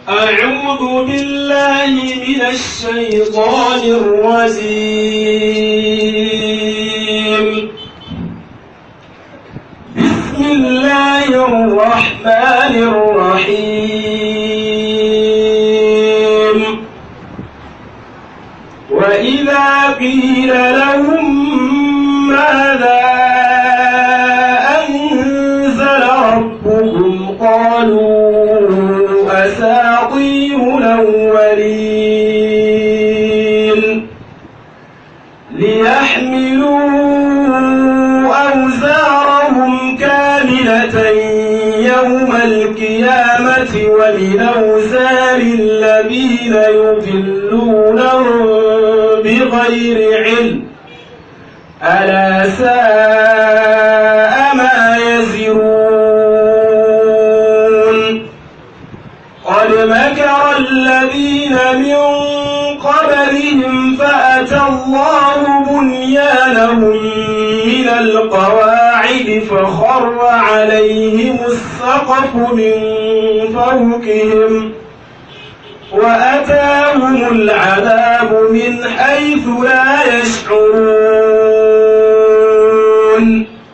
أعوذ بالله من الشيطان الرجيم. بسم الله الرحمن الرحيم. وإذا قيل لهم ماذا أنزل ربكم قالوا أساطير الأولين ليحملوا أوزارهم كاملة يوم القيامة ومن أوزار الذين يضلونهم بغير علم ألا ساء ما يزرون. قد مكر الذين من قبلهم فأتى الله بنيانهم من القواعد فخر عليهم السقف من فوقهم وأتاهم العذاب من حيث لا يشعرون.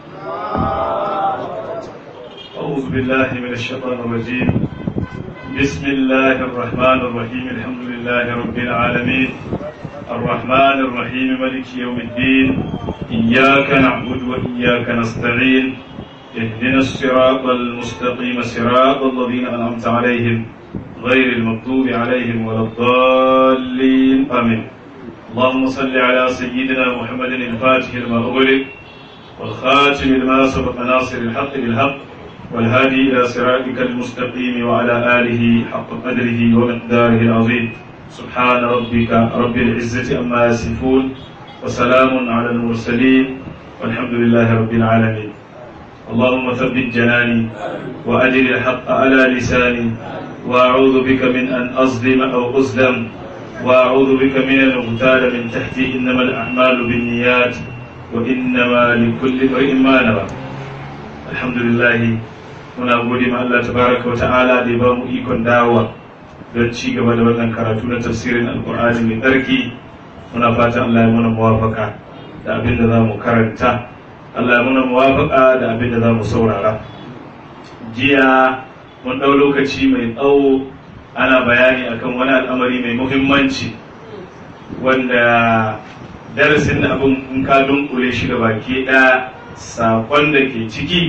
أعوذ بالله من الشيطان الرجيم. بسم الله الرحمن الرحيم. الحمد لله رب العالمين الرحمن الرحيم مالك يوم الدين. إياك نعبد وإياك نستعين. اهدنا الصراط المستقيم صراط الذين أنعمت عليهم غير المغضوب عليهم ولا الضالين آمين. اللهم صل على سيدنا محمد الفاتح لما أغلق والخاتم لما سبق ناصر الحق بالحق والهادي إلى صراطك المستقيم وعلى آله حق قدره ومقداره العظيم. سبحان ربك رب العزة عما يصفون وسلام على المرسلين والحمد لله رب العالمين. اللهم ثبت جناني وأجل الحق على لساني وأعوذ بك من أن أظلم أو أظلم وأعوذ بك من أن أغتال من تحتي. إنما الأعمال بالنيات وإنما لكل امرئ ما نوى. الحمد لله muna gode ma Allah tabaraka wa ta'ala da ya ba mu ikon dawowa don ci gaba da wannan karatu na tafsirin alkur'ani mai tsarki. Muna fatan Allah ya muna muwafaka da abin da za mu karanta, Allah ya muna muwafaka da abin da za mu saurara. Jiya mun ɗau lokaci mai tsawo ana bayani akan wani al'amari mai muhimmanci wanda darasin da abin in ka dunkule shi da baki ɗaya saƙon da ke ciki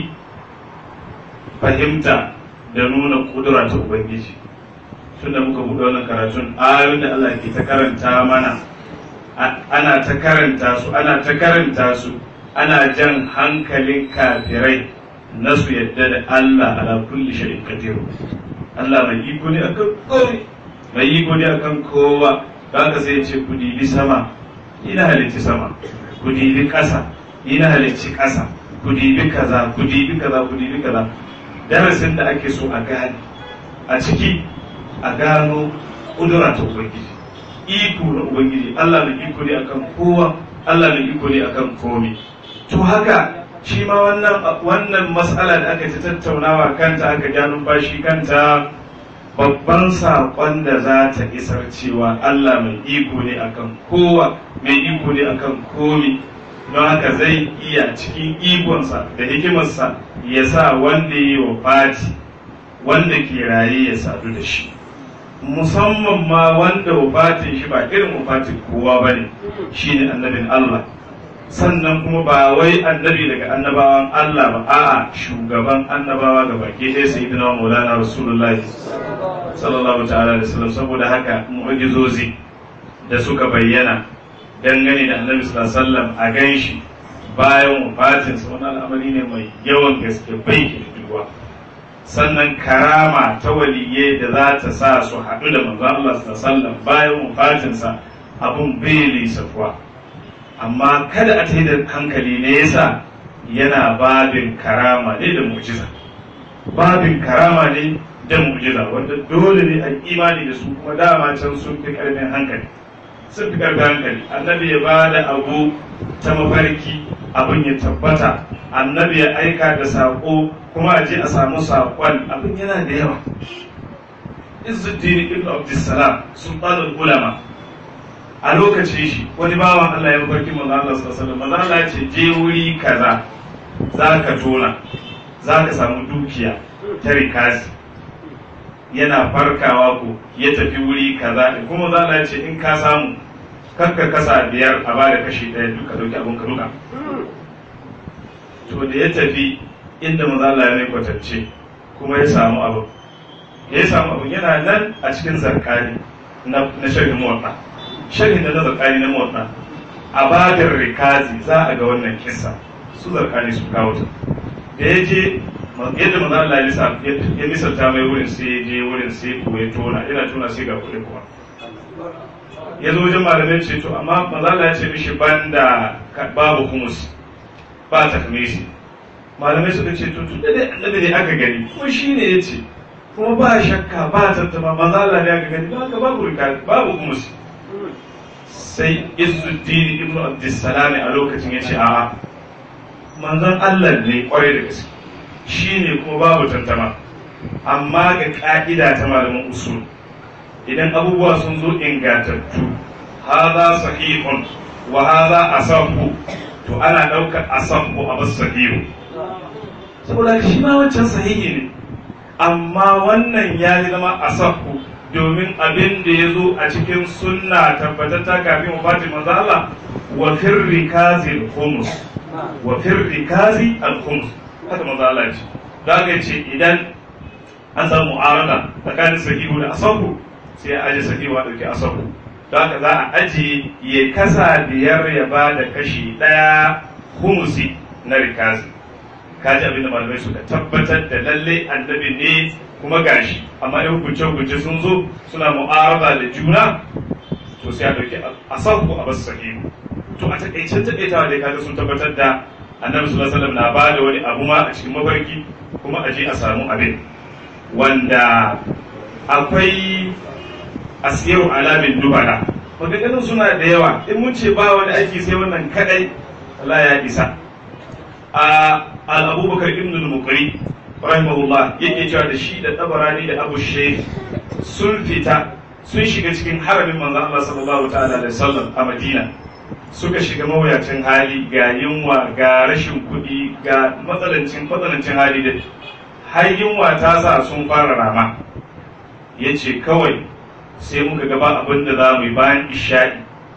fahimta da nuna kudura ta Ubangiji. Tunda muka buɗe wannan karatun ayoyin da Allah ke ta karanta mana ana ta karanta su ana jan hankalin kafirai na su yadda da Allah ala kulli shay'in qadir. Allah mai iko ne akan komai, mai iko ne akan kowa. Haka sai ya ce ku dibi sama, ina halicci sama, ku dibi ƙasa, ina halicci ƙasa, ku dibi kaza, ku dibi kaza, ku dibi kaza. Darasin da ake so a gane a ciki a gano kudura ta Ubangiji, iko na Ubangiji. Allah mai iko ne akan kowa, Allah mai iko ne akan komai. To haka shi ma wannan mas'ala da aka ta tattaunawa kanta, aka ja numfashi kanta, babban saƙon da za ta isar cewa Allah mai iko ne akan kowa, mai iko ne akan komai. Don haka zai iya cikin ikonsa da hikimarsa ya sa wanda yi wa fati, wanda ke raye ya sadu da shi, musamman ma wanda wafatin shi ba irin wafatin kowa ba ne, shi ne annabin Allah. Sannan kuma ba wai annabi daga annabawan Allah ba, a'a shugaban annabawa ga baki ɗaya sayyidina Maulana Rasulullahi sallallahu ta'ala alaihi wasallam. Saboda haka mu'jizozi da suka bayyana dangane da annabi sallallahu alaihi wasallam a ganshi bayan wafatinsa wani al'amari ne mai yawan gaske bai kirkiwa. Sannan karama ta waliyye da za ta sa su haɗu da manzo Allah sallallahu alaihi wasallam bayan wafatinsa abun bai lissafuwa. Amma kada a tayi da hankali ne yasa yana babin karama ne da mu'jiza, babin karama ne da mu'jiza wanda dole ne a imani da su, kuma dama can sun fi karfin hankali, sun fi karfin hankali. Annabi ya ba da abu ta mafarki, abin ya tabbata, annabi ya aika da saƙo kuma a je a samu saƙon, abin yana da yawa. Izzuddin ibn Abdussalam sultanul ulama a lokacin shi wani bawan Allah ya mafarki manzo Allah sallallahu alaihi wasallam manzo Allah ya ce je wuri kaza zaka tona zaka samu dukiya ta rikazi yana farkawa ko ya tafi wuri kaza kuma manzo Allah ya ce in ka samu karka kasa biyar a bada kashi ɗaya duka dauki abun ka duka to da ya tafi inda manzo Allah ya mai kwatance kuma ya samu abu yana nan a cikin zarkani na sharhin muwatta sharhin da na zarkani na muwatta a badar rikazi za a ga wannan kissa su zarkani su kawo ta da ya je yadda manzo Allah ya misalta mai wurin sai ya je wurin sai ko ya tona yana tona sai ga kuɗi kuma ya zo wajen malamai ce to amma manzo Allah ya ce mishi banda babu humus ba ta kamisi malamai suka ce to tunda dai annabi ne aka gani kuma shine yace kuma ba shakka ba tantama manzo Allah ne aka gani ba ka babu humus sai Izzuddin ibn Abdussalam a lokacin yace a'a manzon Allah ne kwarai da gaske shine kuma babu tantama amma ga ka'ida ta malaman usul idan abubuwa sun zo ingantattu hadha sahihun wa hadha asahhu to ana daukar asahhu a bas sahihu saboda shi ma wancan sahihi ne amma wannan ya zama asahhu domin abin da ya zo a cikin sunna tabbatatta kafin wafatin manzo Allah wa firrikazi al-khums wa firrikazi al-khums haka manzo Allah ya ce da ga ce idan an samu mu'arada tsakanin sahihu da asahhu sai a aje sahihu a dauki asahhu da haka za a aje ya kasa biyar ya ba da kashi ɗaya humusi na rikazi kaji abin da malamai suka tabbatar da lalle annabi ne kuma gashi amma in hukunce sun zo suna mu'arada da juna to sai a dauki asahu a basu sahihu to a takaicen takaitawa da kaga sun tabbatar da annabi sallallahu alaihi wasallam na ba da wani abu ma a cikin mafarki kuma a je a samu abin wanda akwai asiru alamin dubara maganganun suna da yawa in mun ce ba wani aiki sai wannan kadai Allah ya isa al-abubakar ibn al-muqri rahimahullah yake cewa da shi da tabarani da abu shaykh sun fita sun shiga cikin haramin manzon Allah sallallahu ta'ala alaihi wasallam a Madina suka shiga mawuyacin hali ga yunwa ga rashin kuɗi ga matsalancin hali da har yunwa ta sa sun fara rama yace kawai sai muka gaba abin da za mu yi bayan isha'i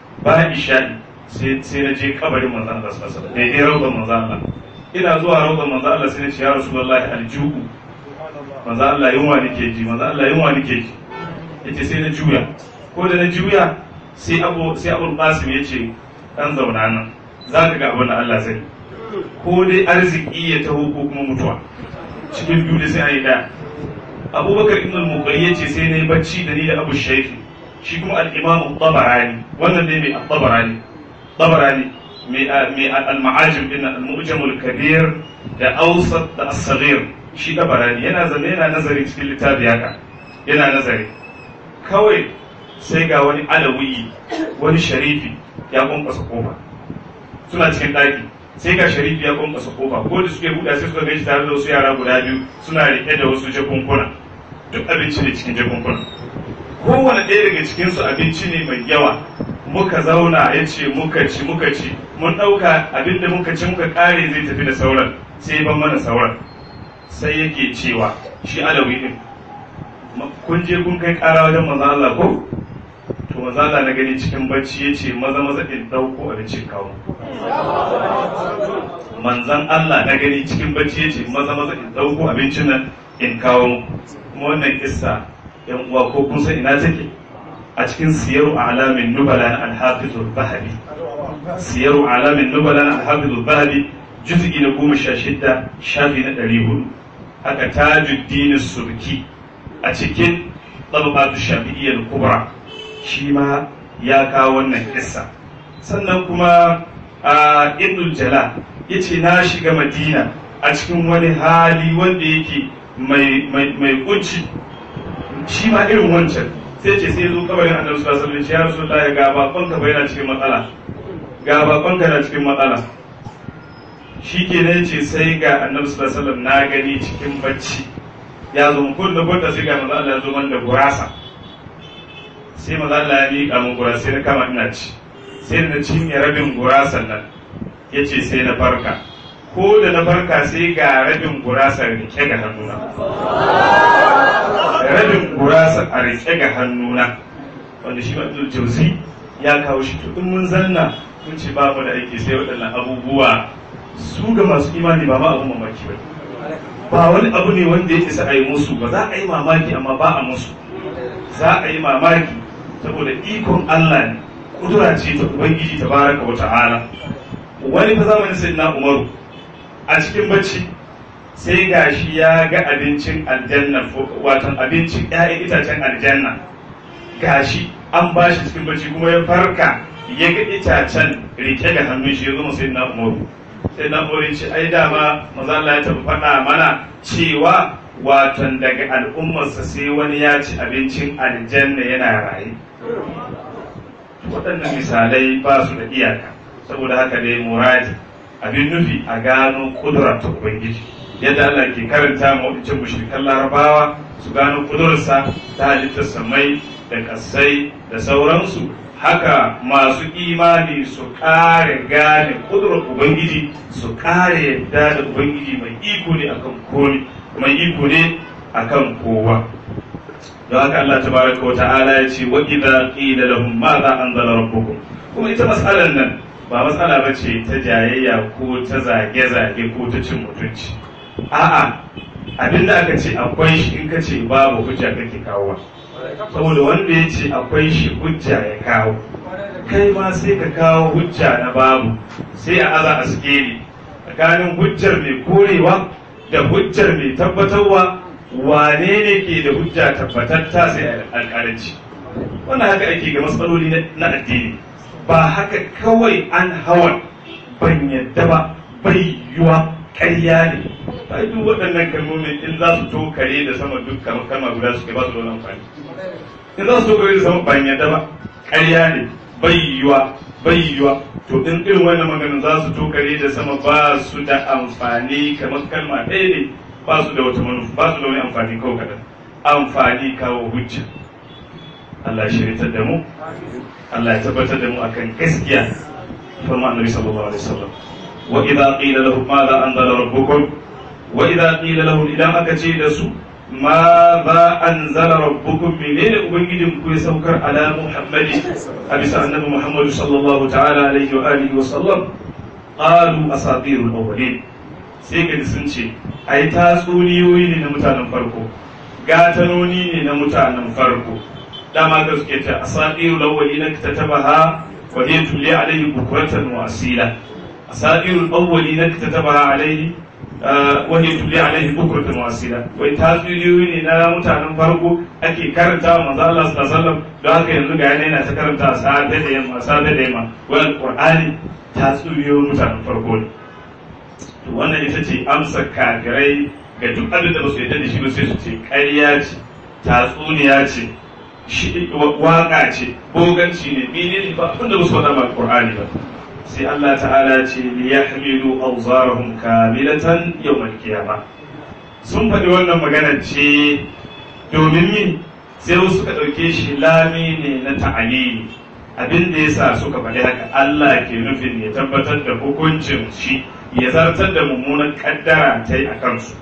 sai na je kabarin manzon Allah sallallahu alaihi wasallam daidai rawdan manzon Allah ina zuwa rawdan manzon Allah sai na ce ya rasulullahi aljuhu manzon Allah yunwa nake ji manzon Allah yunwa nake ji yace sai na juya ko da na juya sai Abu Qasim yace dan zauna nan zaka ga abin da Allah zai ko dai arziki ya taho ko kuma mutuwa cikin biyu da sai ayi da Abubakar ibn al-Muqayyi yace sai nayi bacci da ni da Abu Shaykh shi kuma al-Imam al-Tabarani wannan dai mai al-Tabarani mai al-Ma'ajim din al-Mu'jam al-Kabir da Awsat da as-Saghir shi Tabarani yana nazari cikin littafi haka yana nazari kawai sai ga wani alawi wani sharifi ya kwankwasa kofa suna cikin ɗaki sai ga sharifi ya kwankwasa kofa ko da suke buɗa sai suka gaishe tare da wasu yara guda biyu suna riƙe da wasu jakunkuna duk abinci ne cikin jakunkuna kowane ɗaya daga cikinsu abinci ne mai yawa muka zauna ya ce muka ci mun ɗauka abin da muka ci muka ƙare zai tafi da sauran sai ban mana sauran sai yake cewa shi alawi ɗin kun je kun kai ƙara wajen manzan Allah ko to manzan Allah na gani cikin bacci ya ce maza in ɗauko abincin kawo manzan Allah na gani cikin bacci ya ce maza in ɗauko abincin nan in kawo kuma wannan kissa yan uwa ko kun san ina take a cikin siyaru alamin nubala na al-hafiz al-bahabi siyaru alamin nubala na al-hafiz al-bahabi juz'i na 16 shafi na 400 haka tajuddin as-subki a cikin tabaqatu shafi'iyya al-kubra shi ma ya kawo wannan kissa sannan kuma ibn al-jala yace na shiga madina a cikin wani hali wanda yake mai kunci shi ma irin wancan sai ce sai zo kabarin annabi sallallahu alaihi wasallam ya rasulullahi ga bakon ka yana cikin matsala shi ke ne ce sai ga annabi sallallahu alaihi wasallam na gani cikin bacci ya zo mun da gwada sai ga manzo Allah ya zo man da gurasa sai manzo Allah ya miƙa mun gurasa sai na kama ina ci sai na cinye rabin gurasan nan yace sai na farka ko da na farka sai ga rabin gurasa rike ga hannuna rabin gurasa a rike ga hannuna wanda shi Abdul Jauzi ya kawo shi to in mun zanna mun ce ba mu da aiki sai waɗannan abubuwa su ga masu imani ba ma abun mamaki ba ba wani abu ne wanda ya isa a yi musu ba za a yi mamaki amma ba a musu za a yi mamaki saboda ikon Allah ne kudura ce ta Ubangiji tabaraka wa ta'ala wani fa zamanin sayyidina Umaru a cikin bacci sai gashi ya ga abincin aljanna wato abincin ƴaƴan itacen aljanna gashi an bashi cikin bacci kuma ya farka ya ga itacen rike ga hannun shi ya zama sayyidina Umaru sai na ce ai dama maza Allah ya tafi faɗa mana cewa watan daga al'ummarsa sai wani ya ci abincin aljanna yana raye waɗannan misalai ba su da iyaka saboda haka dai muradi abin nufi a gano kudura ta ubangiji yadda Allah ke karanta ma wadancan mushrikan larabawa su gano kudurarsa ta halittar samai da kasai da sauransu haka masu imani su kare gane kudurar ubangiji su kare yadda da ubangiji mai iko ne akan komai mai iko ne akan kowa don haka Allah tabaraka wa ta'ala ya ce wa idza qila lahum ma za anzala rabbukum kuma ita mas'alar nan ba matsala bace ta jayayya ko ta zage-zage ko ta cin mutunci a'a abinda aka ce akwai shi in ka ce babu hujja kake kawo saboda wanda ya ce akwai shi hujja ya kawo kai ma sai ka kawo hujja na babu sai a aza a sikeli tsakanin hujjar mai korewa da hujjar mai tabbatarwa wane ne ke da hujja tabbatatta sai alƙalanci wannan haka ake ga matsaloli na addini ba haka kawai an hawa ban yadda ba bai yiwa ƙarya ne ta duk waɗannan kalmomin in za su tokare da sama duk kalma guda suke ba su da wani amfani in za su tokare da sama ban yadda ba ƙarya ne bai yiwa to in irin wannan maganin za su tokare da sama ba su da amfani kamar kalma ɗaya ne ba su da wata manufa ba su da wani amfani kawo kaɗan amfani kawo hujja Allah shiritar da mu Allah ya tabbatar da mu akan gaskiya farma annabi sallallahu alaihi wasallam wa idza qila lahum madha anzala rabbukum wa idza qila lahum idan aka ce da su madha anzala rabbukum menene ubangijin ku ya saukar ala muhammadi a bisa annabi muhammadu sallallahu ta'ala alaihi wa alihi wa sallam qalu asatirul awwalin sai ka sun ce ai tatsuniyoyi ne na mutanen farko gatanoni ne na mutanen farko dama ga suke ta asatirul awwalin katabaha wa hiya tulli alaihi bukratan wa asila asatirul awwalin katabaha alaihi wa hiya tulli alaihi bukratan wa asila wai tatsuniyoyi ne na mutanen farko ake karanta manzo Allah sallallahu alaihi wasallam don haka yanzu ga yana ta karanta safe da yamma wal qur'ani tatsuniyoyin mutanen farko ne to wannan ita ce amsa kafirai ga duk abin da ba su yarda da shi ba sai su ce ƙarya ce tatsuniya ce shi waka ce boganci ne menene ba abin da ba su faɗa ma Qur'ani ba sai Allah ta'ala ce li yahmilu awzarahum kamilatan yawmal qiyamah sun faɗi wannan magana ce domin min sai wasu suka ɗauke shi lami ne na ta'alili abin da yasa suka faɗi haka Allah ke nufin ya tabbatar da hukuncin shi ya zartar da mummunan kaddara ta yi a kansu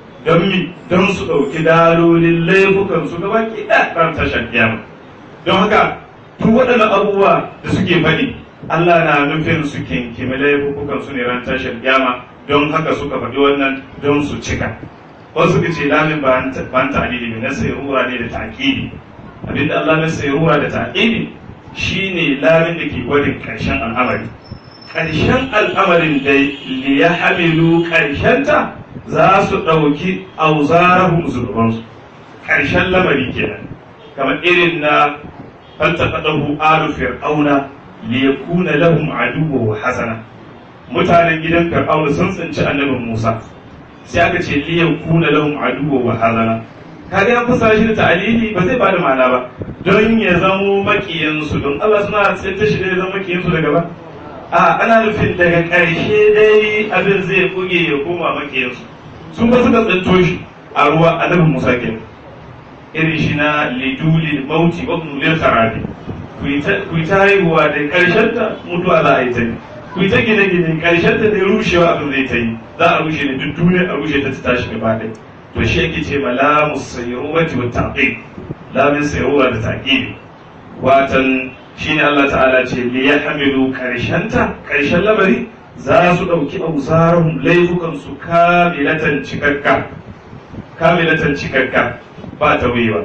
don su ɗauki dalolin laifukan su gaba ki ɗan tashar kiyama don haka duk waɗannan abubuwa da suke faɗi Allah na nufin su kinkimi laifukan su ne ran tashar kiyama don haka suka faɗi wannan don su cika wasu suka ce lamin ba ta alili na sayrura ne da ta'kidi abinda Allah na sayrura da ta'kidi shine lamin da ke gwadin ƙarshen al'amari ƙarshen al'amarin dai liya hamilu ƙarshenta za su ɗauki auzarahum zunubansu ƙarshen lamari kenan kamar irin na faltafaɗahu alu fir'auna liyakuna lahum aduwwa wa hasana mutanen gidan fir'auna sun tsinci annabin Musa sai aka ce liyakuna lahum aduwwa wa hasana kaga an fasara shi da ta'alili ba zai bada ma'ana ba don ya zamo makiyansu don Allah suna tsinta shi da ya zama makiyansu daga ba ana nufin daga ƙarshe dai abin zai buge ya koma makiyarsu sun ba suka tsinto shi a ruwa annabi Musa ke irin shi na lidulil mauti wa nulil kharabi ku yi ta haihuwa da karshen ta mutuwa za a yi ta ne ku yi ta gine-gine karshen ta da rushewa abin zai ta yi za a rushe ne duk duniya a rushe ta tashi gaba ɗaya to shi yake ce ma lamu sayyurati wa taqib lamin sayyura da taqib watan shine Allah ta'ala ce li yahmilu karshen lamari za su dauki auzarhum laifukan su kamilatan cikakka ba ta wuyewa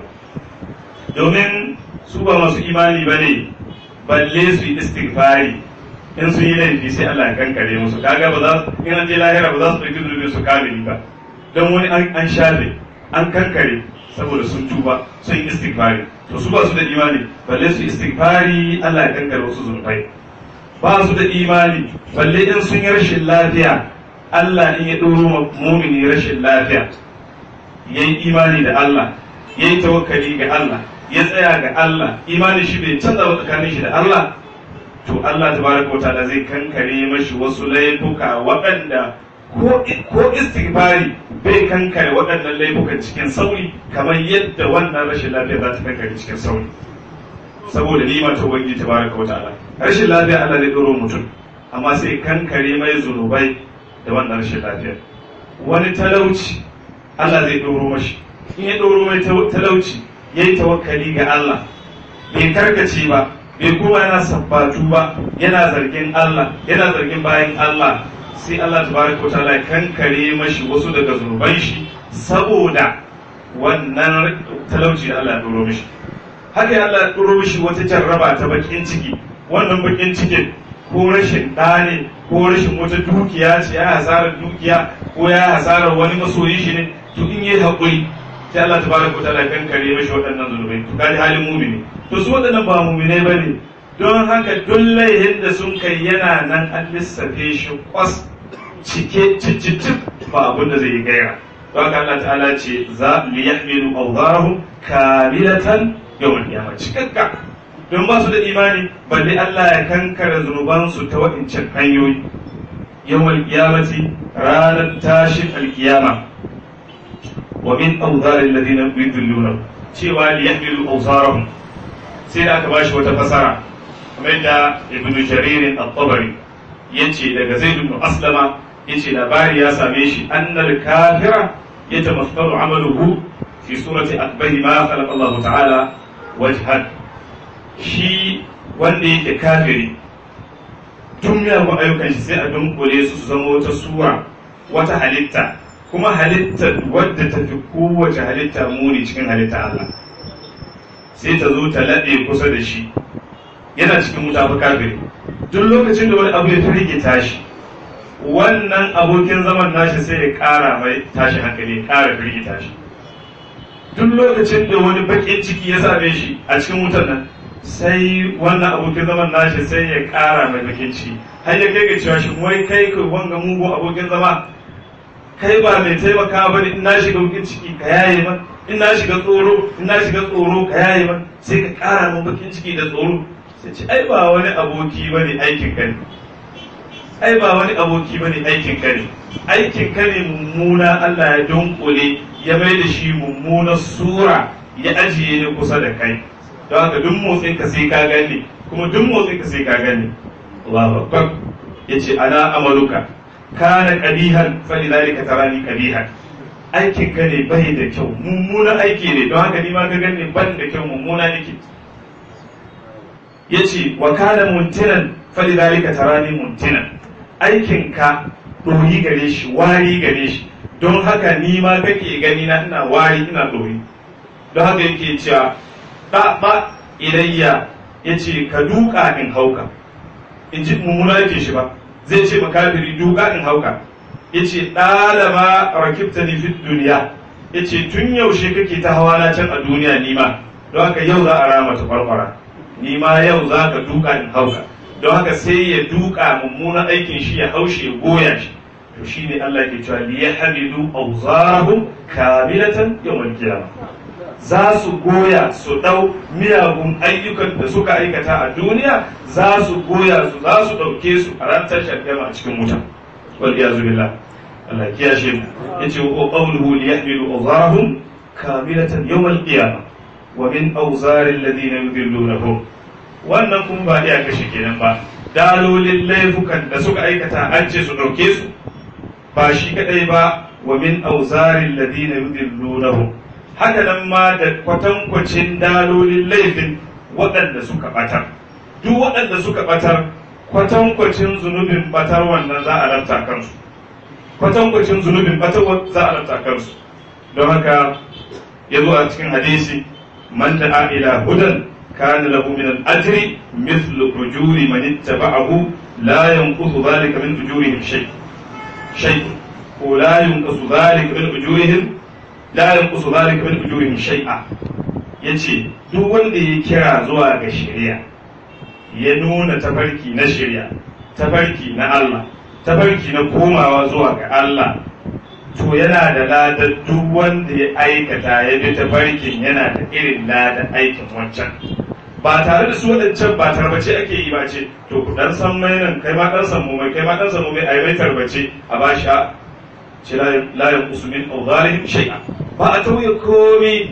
domin su ba masu imani bane balle su yi istighfari in sun yi laifi sai Allah ya kankare musu kaga ba za su in an je lahira ba za su dauki zunubin su kamili ba don wani an shafe an kankare saboda sun tuba sun yi istighfari to su ba su da imani balle su istighfari Allah ya kankare wasu zunubai ba su da imani balle in sun yi rashin lafiya Allah in ya ɗoro mumini rashin lafiya ya yi imani da Allah ya yi tawakkali ga Allah ya tsaya ga Allah imani shi bai canza ba tsakanin shi da Allah to Allah tabaraka wa ta'ala zai kankare mashi wasu laifuka waɗanda ko istighfari bai kankare waɗannan laifukan cikin sauri kamar yadda wannan rashin lafiya za ta kankare cikin sauri saboda nima ta ubangiji tabaraka wata'ala rashin lafiya Allah zai ɗoro mutum amma sai kankare mai zunubai da wannan rashin lafiya wani talauci Allah zai ɗoro mashi in ya ɗoro mai talauci ya yi tawakkali ga Allah bai karkace ba bai kuma yana sabbatu ba yana zargin Allah yana zargin bayan Allah sai Allah tabaraka wa ta'ala kankare mashi wasu daga zunuban shi saboda wannan talauci da Allah ya doro mishi haka Allah ya doro mishi wata jarraba ta bakin ciki wannan bakin cikin ko rashin ɗane ko rashin wata dukiya ce ya hasarar dukiya ko ya hasarar wani masoyi shi ne to in yi haƙuri sai Allah tabaraka wa ta'ala kankare mashi waɗannan zunubai to kaji halin mumini to su waɗannan ba muminai bane don haka duk laihin da sun kai yana nan an lissafe shi kwas cike cicicip ba abin da zai yi gaira don haka Allah ta'ala ce za li yahmilu awzarahum kamilatan yawmal qiyamah cikakka don ba su da imani balle Allah ya kankara zunubansu ta waɗancan hanyoyi yawmal qiyamati ranar tashin alkiyama wa min awzaril ladina yudilluna cewa li yahmilu awzarahum sai da aka bashi wata fasara kamar da ibnu jarir at-tabari yace daga zaid ibn aslama yace labari ya same shi annal kafira yatamassalu amaluhu fi surati akbahi ma khalaqa Allah ta'ala wajhan shi wanda yake kafiri tun miyagun ayyukan shi sai a dunkule su zama wata sura wata halitta kuma halitta wadda ta fi kowace halitta muni cikin halitta Allah sai ta zo ta laɗe kusa da shi yana cikin wuta fa kafiri duk lokacin da wani abu ya firgita shi wannan abokin zaman nashi sai ya ƙara mai tashi hankali ya ƙara firgita shi duk lokacin da wani baƙin ciki ya same shi a cikin wutar nan sai wannan abokin zaman nashi sai ya ƙara mai baƙin ciki har ya kai ga cewa shi wai kai ka wanga mugun abokin zama kai ba mai taimaka ba ne in na shiga baƙin ciki ka yaye man in na shiga tsoro ka yaye man sai ka ƙara min baƙin ciki da tsoro sai ce ai ba wani aboki bane aikin ka ne ai ba wani aboki bane aikin ka ne aikin ka ne mummuna Allah ya dunkule ya mai da shi mummunar sura ya ajiye ni kusa da kai don haka duk motsin ka sai ka gane kuma duk motsin ka sai ka gane Allahu akbar yace ana amaluka kana qabihan fa lidhalika tarani qabihan aikin ka ne bai da kyau mummuna aiki ne don haka ni ma ka gane ban da kyau mummuna nake yace wa kana muntinan falidhalika tarani muntinan aikin ka doyi gare shi wari gare shi don haka ni ma kake gani na ina wari ina doyi don haka yake cewa ba ilayya yace ka duka in hauka in ji mummuna yake shi ba zai ce makafiri duka in hauka yace dalama rakibtani fi dunya yace tun yaushe kake ta hawa na can a duniya ni ma don haka yau za a rama ta farfara ni ma yau za ka duka in hauka don haka sai ya duka mummunan aikin shi ya haushe ya goya shi to shi ne Allah ke cewa li yahmilu awzarahum kamilatan yawmal qiyamah za su goya su dau miyagun ayyukan da suka aikata a duniya za su goya su za su dauke su a ran tashar kiyama a cikin wuta wal iyazu billah Allah kiyashe mu yace wa qawluhu li yahmilu awzarahum kamilatan yawm al-qiyamah wa min awzar alladhina yudillunahum. Wannan kuma ba iya kashe kenan ba, dalolin laifukan da suka aikata an ce su dauke su, ba shi kadai ba, wa min awzar alladhina yudillunahum, haka nan ma da kwatankwacin dalolin laifin waɗanda suka batar. Duk waɗanda suka batar kwatankwacin zunubin batar wannan za a lafta kansu, kwatankwacin zunubin batar za a lafta kansu. Don haka ya zo a cikin hadisi, man da'a ila hudan kana lahu min al-ajri mithlu ujuri man ittaba'ahu la yanqusu dhalika min ujurihim shay ko la yanqusu dhalika min ujurihim shay'a. Yace duk wanda ya kira zuwa ga shari'a, ya nuna tafarki na shari'a, tafarki na Allah, tafarki na komawa zuwa ga Allah, to yana da ladar duk wanda ya aikata ya bi tafarkin yana da irin ladar aikin wancan. Ba tare da su waɗancan ba tarbace ake yi ba ce, to ku dan san mai nan, kai ma dan san mu mai, kai ma dan san mu mai, ai mai tarbace a ba shi ce la yanqusu min awzarihim shay'a. Ba a tauye komai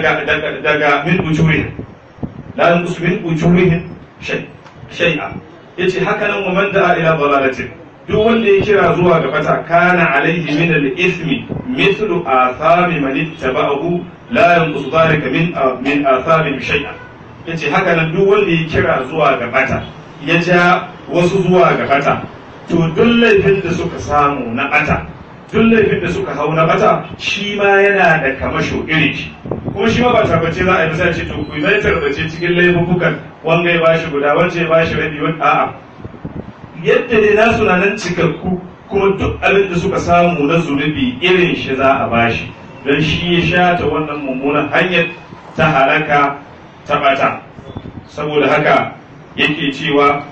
daga min ujurihim, la yanqusu min ujurihim shay'a. Yace haka nan wa man da'a ila dalalatin, duk wanda ya kira zuwa ga bata kana alaihi min al-ithmi mithlu athami man ittaba'ahu la yanqusu dhalika min athamihim shay'a. Yace haka nan duk wanda ya kira zuwa ga bata ya ja wasu zuwa ga bata, to duk laifin da suka samu na bata, duk laifin da suka hau na bata, shi ma yana da kamasho iri shi. Kuma shi ma ba tabbace za a yi misali ce to ku mai tarbace cikin laifukan wanga ya bashi guda, wance ya bashi rabi, wani a'a. Yadda dai nasu na nan cikakku, kuma duk abin da suka samu na zunubi irin shi za a bashi, don shi ya sha ta wannan mummunan hanyar ta halaka ta bata. Saboda haka yake cewa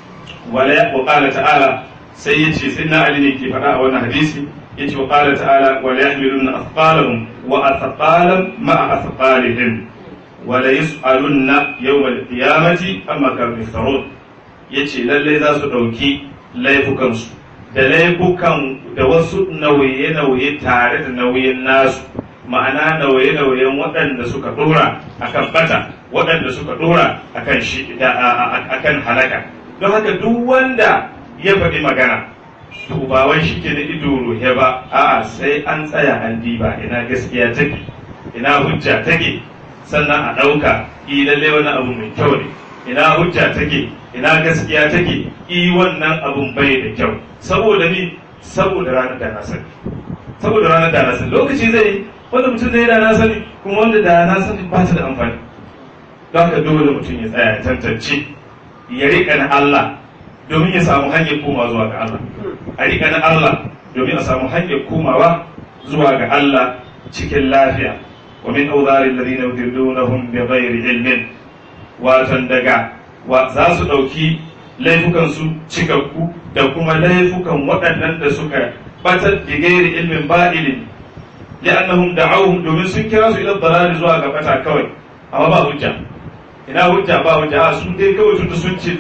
wala qala ta'ala, sai yace sai na Ali ne ke faɗa a wannan hadisi, yace wa qala ta'ala wala yahmiluna athqalahum wa athqalan ma'a athqalihim wala yus'alunna yawm al-qiyamati amma kanu yaftarun. Yace lalle za su dauki laifukansu da laifukan da wasu nauye-nauye tare da nauyin nasu, ma'ana nauye-nauyen waɗanda suka dora akan bata, waɗanda suka dora akan shi akan halaka. Don haka duk wanda ya faɗi magana, to ba wai shi ke da ido ruhe ba, a'a sai an tsaya an diba ina gaskiya take, ina hujja take, sannan a ɗauka lalle wannan abu mai kyau ne, ina hujja take, ina gaskiya take, wannan abun bai da kyau. Saboda ni, saboda ranar da na sani, saboda ranar da na sani, lokaci zai yi wanda mutum zai da na sani, kuma wanda da na sani ba ta da amfani. Don haka dole mutum ya tsaya ya tantance, ya riƙa na Allah domin ya samu hanyar komawa zuwa ga Allah, a riƙa na Allah domin a samu hanyar komawa zuwa ga Allah cikin lafiya. Wa min awzari alladhina yudillunahum bighairi ilmin, watan daga za su ɗauki laifukansu cikakku da kuma laifukan waɗannan da suka batar bighairi ilmin ba ilimi, li'annahum da'awhum, domin sun kira su ila dalali zuwa ga bata kawai, amma ba hujja. Ina hujja? Ba hujja. Su dai kawai tunda sun ce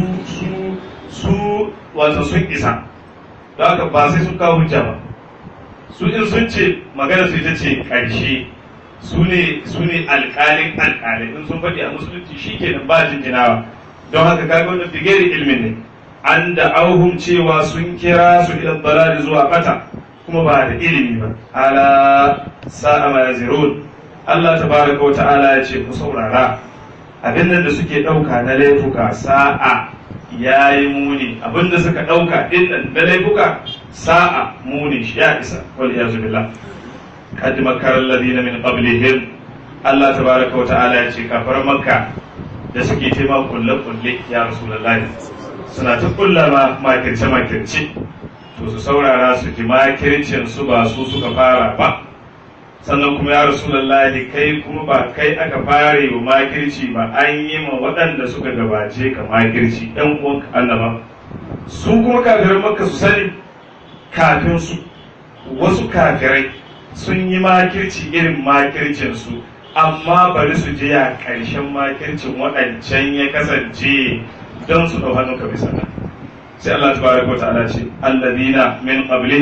su wato sun isa, da haka ba sai sun kawo hujja ba. Su in sun ce magana su ita ce ƙarshe, su ne alƙalin alƙalin, in sun faɗi a musulunci shi kenan ba jinjinawa. Don haka kaga wannan bigeri ilmin ne, an da auhum cewa sun kira su ila dalali zuwa bata kuma ba da ilimi ba. Ala sa'a ma yazirun. Allah tabaraka wa ta'ala ya ce ku saurara, abin da suke ɗauka na laifuka sa'a ya yi muni, abin da suka ɗauka ɗin na laifuka sa'a muni shi ya isa, wal iyazu billah. Kad makara alladhina min qablihim, Allah tabaraka wa ta'ala ya ce kafar Makka da suke tema kulle ya Rasulullahi, suna ta kulla makirce to su saurara su ji makircin su ba su suka fara ba. Sannan kuma ya Rasulullahi, kai kuma ba kai aka fare wa makirci ba, an yi ma waɗanda suka gabace ka makirci, ɗan uwan annaba. Su kuma kafiran Makka su sani, kafin su wasu kafirai sun yi makirci irin makircin su, amma bari su je a ƙarshen makircin waɗancan ya kasance don su ɗau hannun ka bisa nan. Sai Allah tabaraka wa ta'ala ce alladina min qablihim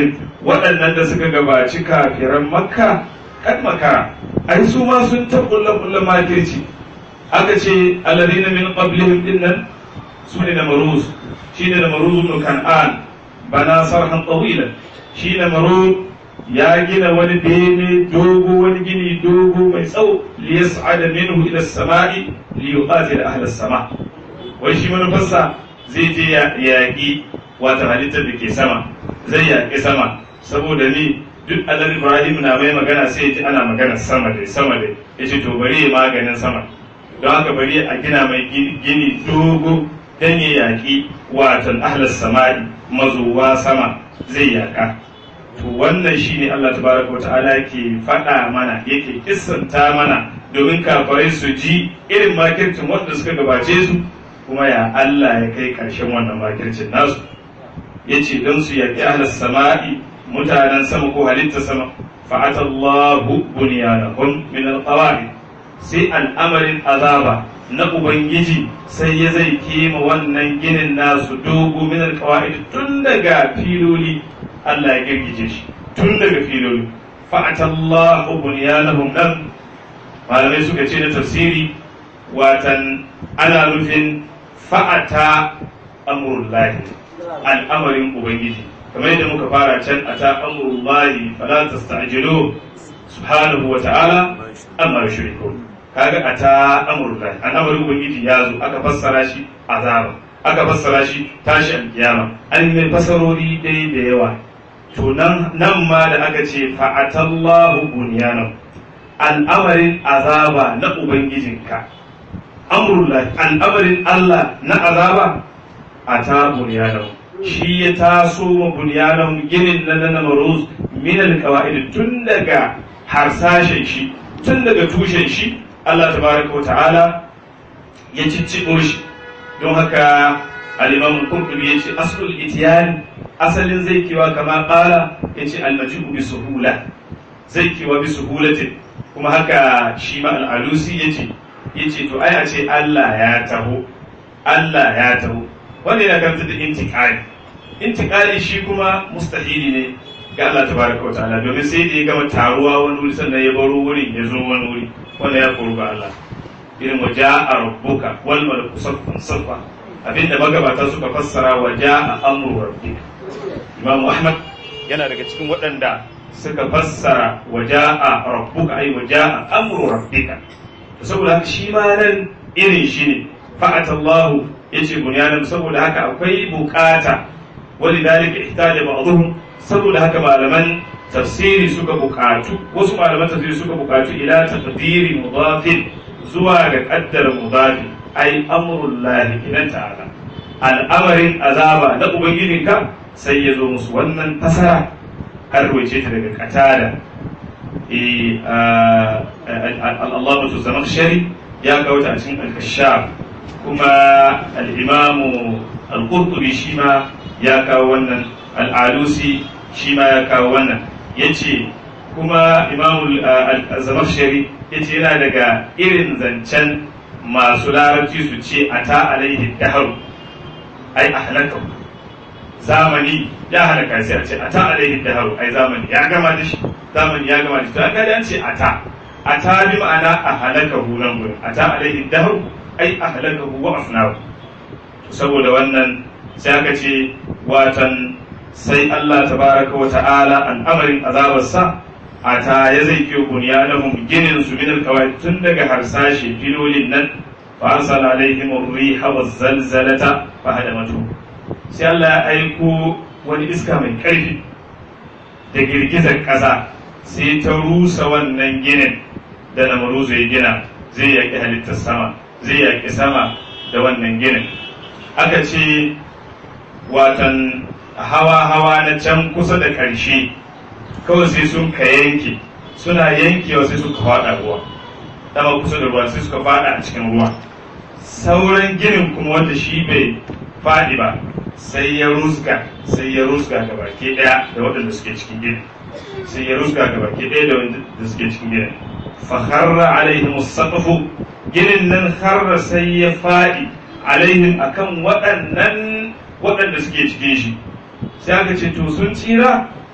waɗannan da suka gabaci kafiran makka kan makara ai su ma sun ta kulla makirci aka ce alladhina min qablihim dinnan su ne da maruz shi ne da maruz ibn kan'an bana sarhan tawilan shi ne maruz ya gina wani bene dogo wani gini dogo mai tsawo li yas'ada minhu ila as-sama'i li yuqatil ahla as-sama' wai shi manufarsa zai je yaƙi wata halittar da ke sama zai yaƙi sama saboda ni duk annabi Ibrahim na mai magana sai ji ana magana sama dai yace to bari ya maganin sama don haka bari a gina mai gini dogo dan ya yaƙi watan ahlas sama'i mazuwa sama zai yaƙa to wannan shine Allah tabaraka wata'ala yake faɗa mana yake kissanta mana domin kafirai su ji irin makircin wanda suka gabace su kuma ya Allah ya kai ƙarshen wannan makircin nasu yace don su yaƙi ahlas sama'i mutanen sama ko halitta sama fa'atallahu bunyanahum min alqawaid sai al'amarin azaba na ubangiji sai ya zai kima wannan ginin nasu dogo min alqawaid tun daga filoli Allah ya girgije shi tun daga filoli fa'atallahu bunyanahum nan malamai suka ce na tafsiri watan ana nufin fa'ata amrullahi al'amarin ubangiji kamar yadda muka fara can a ta amurullahi fala tasta'jilu subhanahu wa ta'ala amma yushrikun kaga a ta amurullahi al'amarin ubangiji ya zo aka fassara shi azaba aka fassara shi tashi alkiyama an mai fasarori dai da yawa to nan ma da aka ce fa'atallahu bunyanan al'amarin azaba na ubangijinka amurullahi al'amarin Allah na azaba a ta bunyanan shi ya taso wa bunyanan ginin na namaruz min alqawaid tun daga harsashen shi tun daga tushen shi Allah tabaraka wata'ala ya cicciɓo shi don haka al-imam al-qurtubi yace aslul ityan asalin zai kiwa kama qala yace al-maji'u bi suhula zai kiwa bi suhulatin kuma haka shi ma al-alusi yace to ai a ce Allah ya taho wanda yana karanta da intiqali shi kuma mustahili ne ga Allah tabaraka wataala domin sai da ya gama taruwa wani wuri sannan ya baro wurin ya zo wani wuri wanda ya koru ga Allah irin waja'a rabbuka wal malaku saffan saffa abinda magabata suka fassara waja'a amru rabbika Imam Ahmad yana daga cikin waɗanda suka fassara waja'a rabbuka ai waja'a amru rabbika saboda haka shi ma nan irin shi ne fa'atallahu yace bunyanan saboda haka akwai bukata ولذلك احتاج بعضهم saboda haka malaman tafsiri suka bukatu wasu malaman tafsiri suka bukatu ila taqdiri mudafin zuwa ga qaddara mudafi ai amrullahi idan ta'ala al'amarin azaba na ubangijinka sai ya zo musu wannan fasara an ruwace ta daga qatada Allah Zamakhshari ya kawo ta a cikin al-Kashaf kuma al-Imam al-Qurtubi shi ma ya kawo wannan al-Alusi shi ma ya kawo wannan yace kuma Imam al-Zamakhshari yace yana daga irin zancen masu larabci su ce ata alaihi dahar ai ahlaka zamani ya halaka sai a ce ata alaihi dahar ai zamani ya gama da shi to an ga an ce ata bi ma'ana ahlakahu nan gurin ata alaihi dahar ai ahlakahu wa afnahu saboda wannan sai aka ce watan sai Allah tabaraka wa ta'ala al'amarin azabarsa ata ya zai kiyo bunyanahum ginin su min alqawaid tun daga harsashe filolin nan fa arsala alaihim ar-riha waz-zalzalata fa hadamatu sai Allah ya aiko wani iska mai karfi da girgizar ƙasa sai ta rusa wannan ginin da Namruzu ya gina zai yaƙi halittar sama zai yaƙi sama da wannan ginin aka ce watan hawa na can kusa da ƙarshe kawai sai sun ka yanke suna yankewa sai suka faɗa ruwa dama kusa da ruwa sai suka faɗa a cikin ruwa sauran ginin kuma wanda shi bai faɗi ba sai ya rusga ga baki ɗaya da waɗanda suke cikin ginin sai ya rusga ga baki ɗaya da waɗanda suke cikin ginin fa kharra alaihim as-saqfu ginin nan kharra sai ya faɗi alaihim akan waɗanda suke cikin shi sai aka ce to sun tsira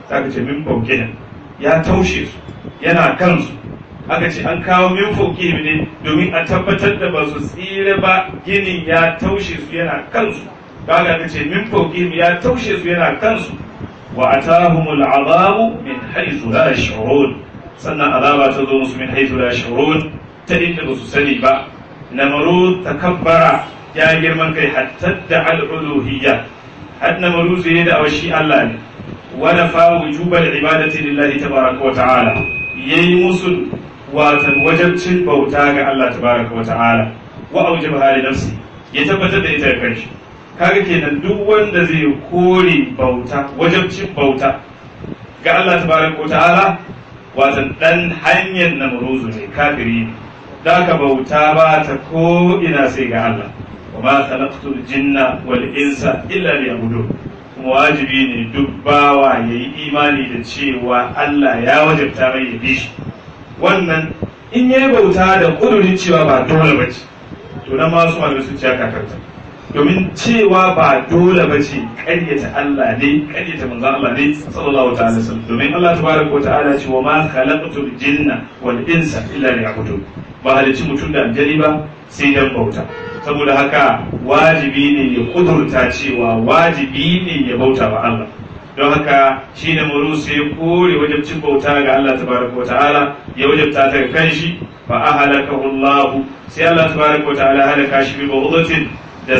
aka ce min fawqihim ya taushe su yana kansu aka ce an kawo min fawqihim ne domin a tabbatar da ba su tsire ba ginin ya taushe su yana kansu kaga aka ce min fawqihim ya taushe su yana kansu wa atahumul azabu min haythu la yash'urun sannan azaba ta zo musu min haythu la yash'urun ta inda ba su sani ba namrud takabbara ya girman kai hatta da al-uluhiyya had namrud zai da awashi Allah ne wa nafa wujubal ibadati lillahi tabaraka wa ta'ala yayi musu watan wajibcin bauta ga Allah tabaraka wa ta'ala wa aujabaha li nafsi ya tabbatar da ita kanshi kaga kenan duk wanda zai kore bauta wajibcin bauta ga Allah tabaraka wa ta'ala watan dan hanyar namruzu ne kafiri ne da ka bauta ba ta ko ina sai ga Allah wa ma khalaqtul jinna wal insa illa liya'budun kuma wajibi ne duk bawa yayi imani da cewa Allah ya wajabta mai ya bi shi wannan in yayi bauta da kudurin cewa ba dole bace to nan ma su malamai sun ce kakarta domin cewa ba dole bace ƙaryata Allah ne ƙaryata manzon Allah ne sallallahu ta'ala alaihi wasallam domin Allah tabaraka wa ta'ala ce wa ma khalaqtul jinna wal insa illa liya'budun ba halicci mutum da aljani ba sai dan bauta saboda haka wajibi ne ya kudurta cewa wajibi ne ya bauta wa Allah don haka shi ne muru sai ya kore wajibcin bauta ga Allah tabaraka wa ta'ala ya wajabta ta kanshi fa ahlakahu Allah sai Allah tabaraka wa ta'ala halaka shi bi bawdatin da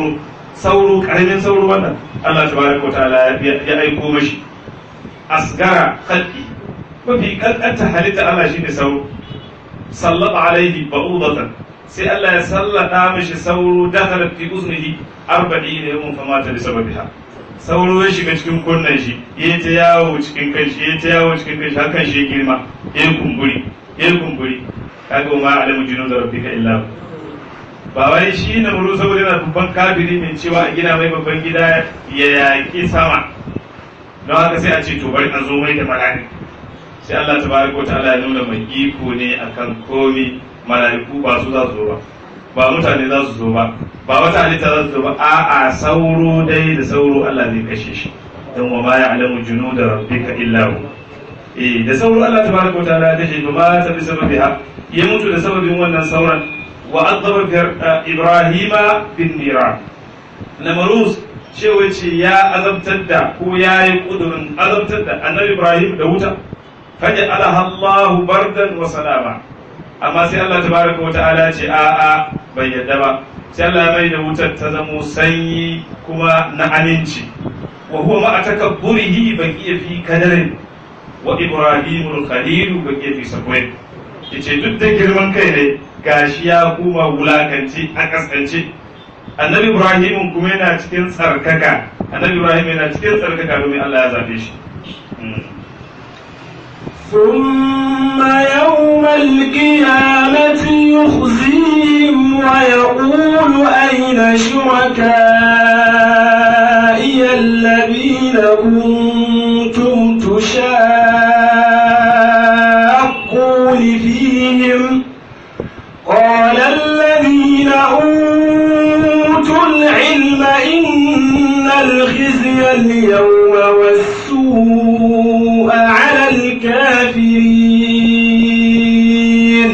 sauro karamin sauro wannan Allah tabaraka wa ta'ala ya aiko mashi asgara khalqi mafi kankanta halitta Allah shi ne sauro sallata alaihi ba'udatan sai Allah ya sallata mishi sauro dakhala fi uznihi 40 yawman famata bi sababiha sauro ya shiga cikin kunnan shi yayi ta yawo cikin kanshi hakan shi ya girma yayi kumburi kaga ma alamu junud rabbika illa ba wai shi na muru saboda yana babban kafiri mai cewa a gina mai babban gida ya yaki sama don haka sai a ce to bari a zo mai da mala'ika sai Allah tabaraka wataala ya nuna mai iko ne akan komi mala'iku ba su za su zo ba mutane za su zo ba wata halitta za su zo ba a'a sauro dai da sauro Allah zai kashe shi dan wa ma ya'lamu junuda rabbika illa hu da sauro Allah tabaraka wataala ya kashe ba ta bi sababiha ya mutu da sababin wannan sauran wa adaba ibrahima bin nira namaruz cewa ce ya azabtar da ko ya yi kudurin azabtar da annabi ibrahim da wuta فجعلها الله بردا وسلاما amma sai Allah tabaraka wa ta'ala ce a'a bai yadda ba sai Allah mai da wutar ta zamo sanyi kuma na aminci wa huwa ma atakabburihi baqiya fi kadarin wa ibrahimul khalil baqiya fi sakwai yace duk da girman kai ne gashi ya kuma wulakanci a kaskance annabi ibrahim kuma yana cikin tsarkaka domin Allah ya zabe shi ثم يوم القيامة يخزيهم ويقول أين شركائي الذين كنتم تشاقون فيهم قال الذين أوتوا العلم إن الخزي اليوم والسوء على الكافرين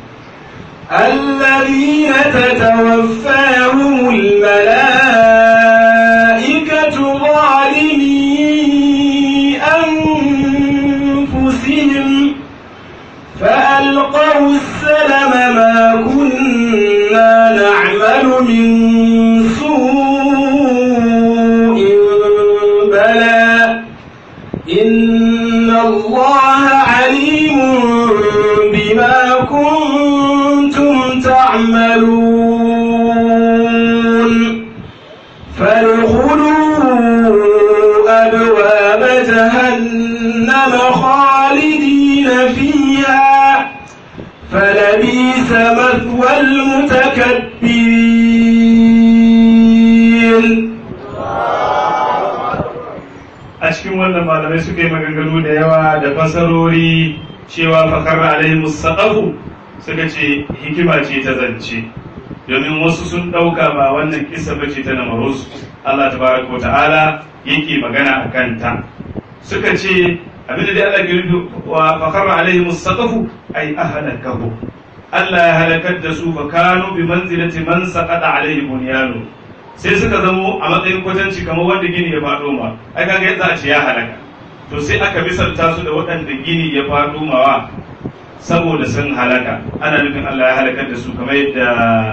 الذين تتوفاهم الملائكة ظالمي أنفسهم فألقوا السلم ما كنا نعمل من سوء بلى إن الله عليم بما كنتم تعملون فادخلوا أبواب جهنم خالدين فيها فلبئس مثوى المتكبرين. a cikin wannan malamai suka yi maganganu da yawa da fasarori cewa fakarra alaihi saqafu suka ce hikima ce ta zance domin wasu sun ɗauka ba wannan kisa bace ta namarus Allah tabaraka ta'ala yake magana a kanta suka ce abinda dai Allah ke nufi wa fakharra alaihim as-saqafu ay ahlakahu Allah ya halakar da su fa kanu bi manzilati man saqata alaihi bunyanu sai suka zamo a matsayin kwatanci kamar wanda gini ya faɗo ma ai kaga yadda a ce ya halaka to sai aka misalta su da waɗanda gini ya faɗo mawa saboda sun halaka ana nufin Allah ya halakar da su kamar yadda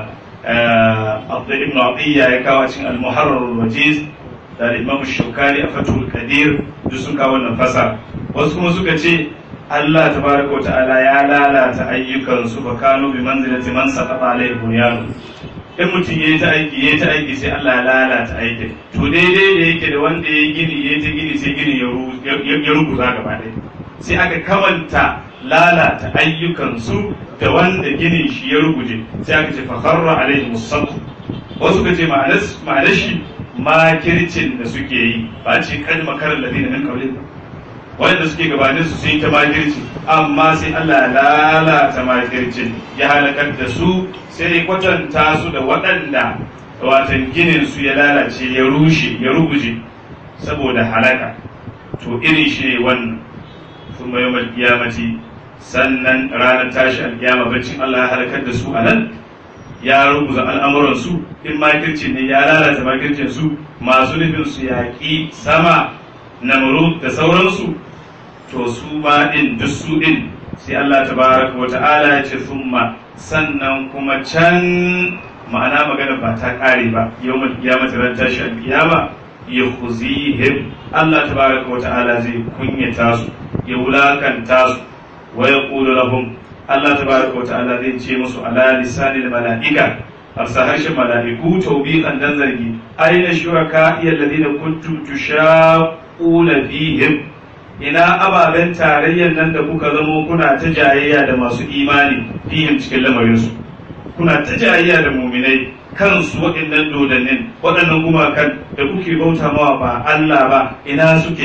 Abdul ibn Atiyya ya kawo cikin al-Muharrar al-Wajiz da Imam Shawkani a Fathul Qadir duk sun kawo wannan fasa wasu kuma suka ce Allah tabaraka wa ta'ala ya lalata ayyukan su fa kanu bi manzilati man saqata alayhi bunyanu in mutum yayi ta aiki sai Allah ya lalata aikin to daidai da yake da wanda ya gini yayi ta gini sai gini ya rubuta gaba ɗaya sai aka kamanta lalata ayyukan su da wanda ginin shi ya ruguje sai aka ce fa kharra alayhi musaqq wasu ka ce ma'anar shi makircin da suke yi ba ce kan makarar ladina min qablihim wanda suke gabanin su sun yi ta makirci amma sai Allah ya lalata makircin ya halakar da su sai kwatanta su da waɗanda watan ginin su ya lalace ya rushe ya ruguje saboda halaka to irin shi ne wannan sun bayan malkiyamati sannan ranar tashi alkiyama baccin Allah ya halakar da su a nan ya rubuta al'amuran su in makirci ne ya lalata makircin su masu nufin su yaƙi sama namrud da sauransu to su ma din duk su din sai Allah tabaraka wa ta'ala ya ce summa sannan kuma can ma'ana magana ba ta kare ba yawmal qiyamati ran tashi al-qiyama yakhzihim Allah tabaraka wa ta'ala zai kunyata su ya wulakanta su wa yaqulu lahum Allah tabaraka wa ta'ala zai ce musu ala lisanil mala'ika arsa harshen mala'iku tawbiqan dan zargi aina shuraka alladhina kuntum tushaquna fihim ina ababen tarayyar nan da kuka zamo kuna ta jayayya da masu imani fihim cikin lamarinsu kuna ta jayayya da muminai kansu waɗannan dodannin waɗannan gumakan da kuke bauta mawa ba Allah ba ina suke